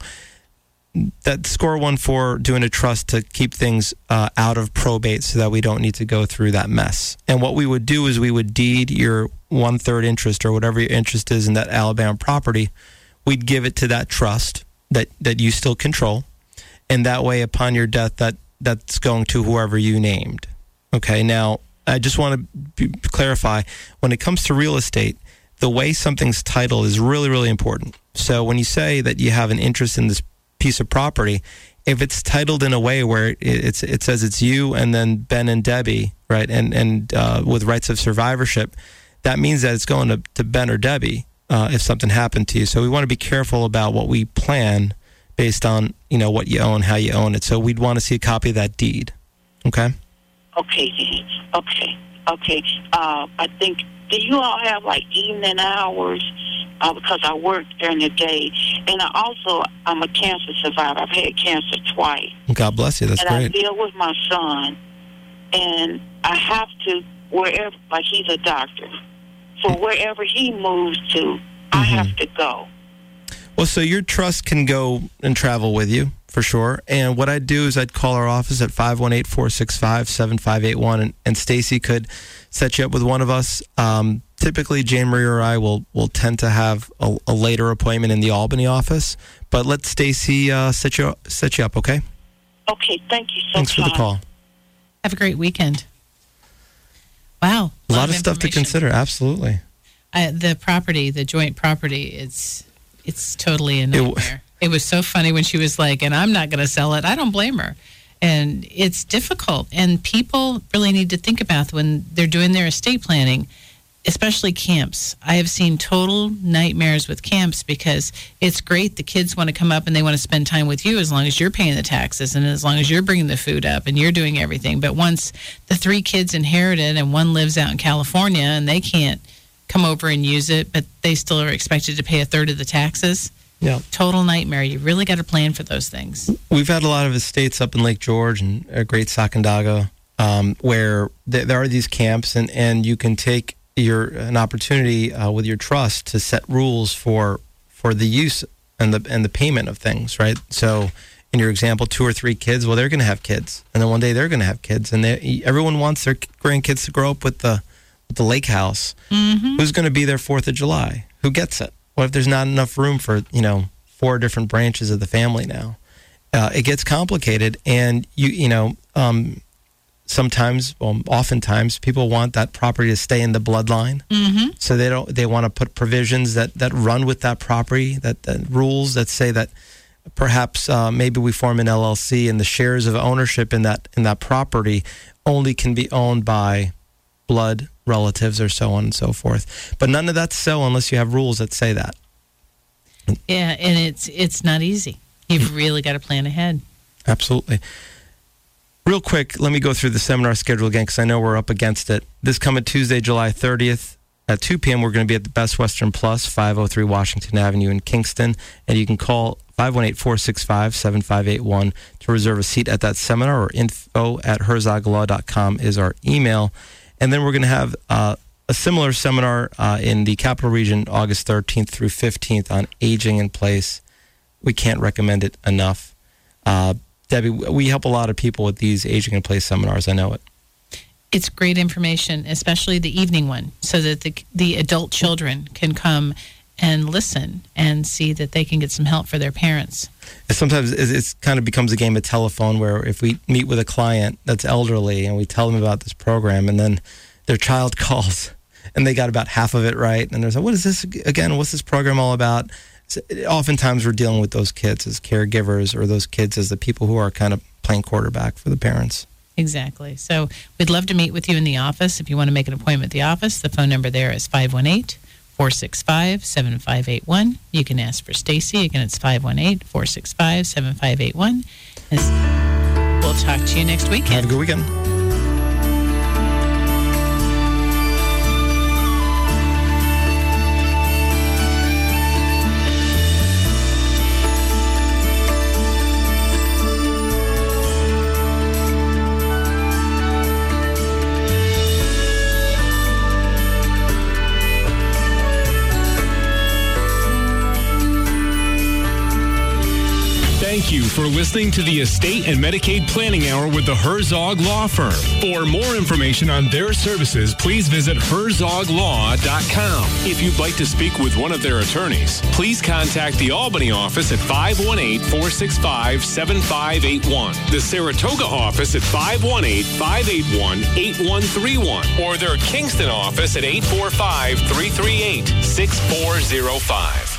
S3: that score one for doing a trust to keep things uh, out of probate so that we don't need to go through that mess. And what we would do is we would deed your one-third interest or whatever your interest is in that Alabama property. We'd give it to that trust that, that you still control. And that way, upon your death, that, that's going to whoever you named. Okay, now, I just want to be, clarify, when it comes to real estate, the way something's titled is really, really important. So when you say that you have an interest in this piece of property, if it's titled in a way where it, it's, it says it's you and then Ben and Debbie, right, and, and uh, with rights of survivorship, that means that it's going to, to Ben or Debbie uh, if something happened to you. So we want to be careful about what we plan based on, you know, what you own, how you own it. So we'd want to see a copy of that deed. Okay?
S8: Okay. Okay. Okay. Uh, I think, do you all have, like, evening hours? Uh, because I work during the day. And I also, I'm a cancer survivor. I've had cancer twice.
S3: God bless you. That's
S8: and
S3: great.
S8: And I deal with my son. And I have to, wherever, like he's a doctor. So wherever he moves to, mm-hmm. I have to go.
S3: Well, so your trust can go and travel with you, for sure. And what I'd do is I'd call our office at five one eight, four six five, seven five eight one, and, and Stacy could set you up with one of us. Um, typically, Jane Marie or I will, will tend to have a, a later appointment in the Albany office. But let Stacy uh, set you set you up, okay?
S8: Okay, thank you so much.
S3: Thanks for the call.
S2: Have a great weekend. Wow.
S3: A lot, lot of, of stuff to consider, absolutely.
S2: Uh, the property, the joint property, it's... It's totally a nightmare. It, it was so funny when she was like, and I'm not going to sell it. I don't blame her. And it's difficult. And people really need to think about when they're doing their estate planning, especially camps. I have seen total nightmares with camps because it's great. The kids want to come up and they want to spend time with you as long as you're paying the taxes and as long as you're bringing the food up and you're doing everything. But once the three kids inherited and one lives out in California and they can't come over and use it, but they still are expected to pay a third of the taxes.
S3: Yeah.
S2: Total nightmare. You really got to plan for those things.
S3: We've had a lot of estates up in Lake George and uh, Great Sacandaga um, where th- there are these camps and, and you can take your an opportunity uh, with your trust to set rules for for the use and the and the payment of things, right? So in your example, two or three kids, well, they're going to have kids. And then one day they're going to have kids. And they, everyone wants their grandkids to grow up with the the lake house.
S2: Mm-hmm.
S3: Who's going to be there fourth of July? Who gets it? What if there's not enough room for, you know, four different branches of the family now? Uh, it gets complicated, and you you know, um, sometimes, well, oftentimes, people want that property to stay in the bloodline.
S2: Mm-hmm.
S3: So they don't. They want to put provisions that, that run with that property, that, that rules that say that perhaps uh, maybe we form an L L C, and the shares of ownership in that in that property only can be owned by blood relatives or so on and so forth. But none of that's so unless you have rules that say that.
S2: Yeah, and it's it's not easy. You've really got to plan ahead.
S3: Absolutely. Real quick, let me go through the seminar schedule again because I know we're up against it. This coming Tuesday, July thirtieth at two p.m., we're going to be at the Best Western Plus, five oh three Washington Avenue in Kingston. And you can call five one eight, four six five, seven five eight one to reserve a seat at that seminar, or info at herzog law dot com is our email. And then we're going to have uh, a similar seminar uh, in the Capital Region August thirteenth through fifteenth on aging in place. We can't recommend it enough. Uh, Debbie, we help a lot of people with these aging in place seminars. I know it.
S2: It's great information, especially the evening one, so that the the adult children can come and listen and see that they can get some help for their parents.
S3: Sometimes it kind of becomes a game of telephone where if we meet with a client that's elderly and we tell them about this program, and then their child calls and they got about half of it right, and they're like, what is this again? What's this program all about? So oftentimes we're dealing with those kids as caregivers, or those kids as the people who are kind of playing quarterback for the parents.
S2: Exactly. So we'd love to meet with you in the office. If you want to make an appointment at the office, the phone number there is five one eight, four six five, seven five eight one. You can ask for Stacy. Again, it's five one eight, four six five, seven five eight one. We'll talk to you next weekend.
S3: Have a good weekend.
S7: Thank you for listening to the Estate and Medicaid Planning Hour with the Herzog Law Firm. For more information on their services, please visit herzog law dot com. If you'd like to speak with one of their attorneys, please contact the Albany office at five one eight, four six five, seven five eight one, the Saratoga office at five one eight, five eight one, eight one three one, or their Kingston office at eight four five, three three eight, six four zero five.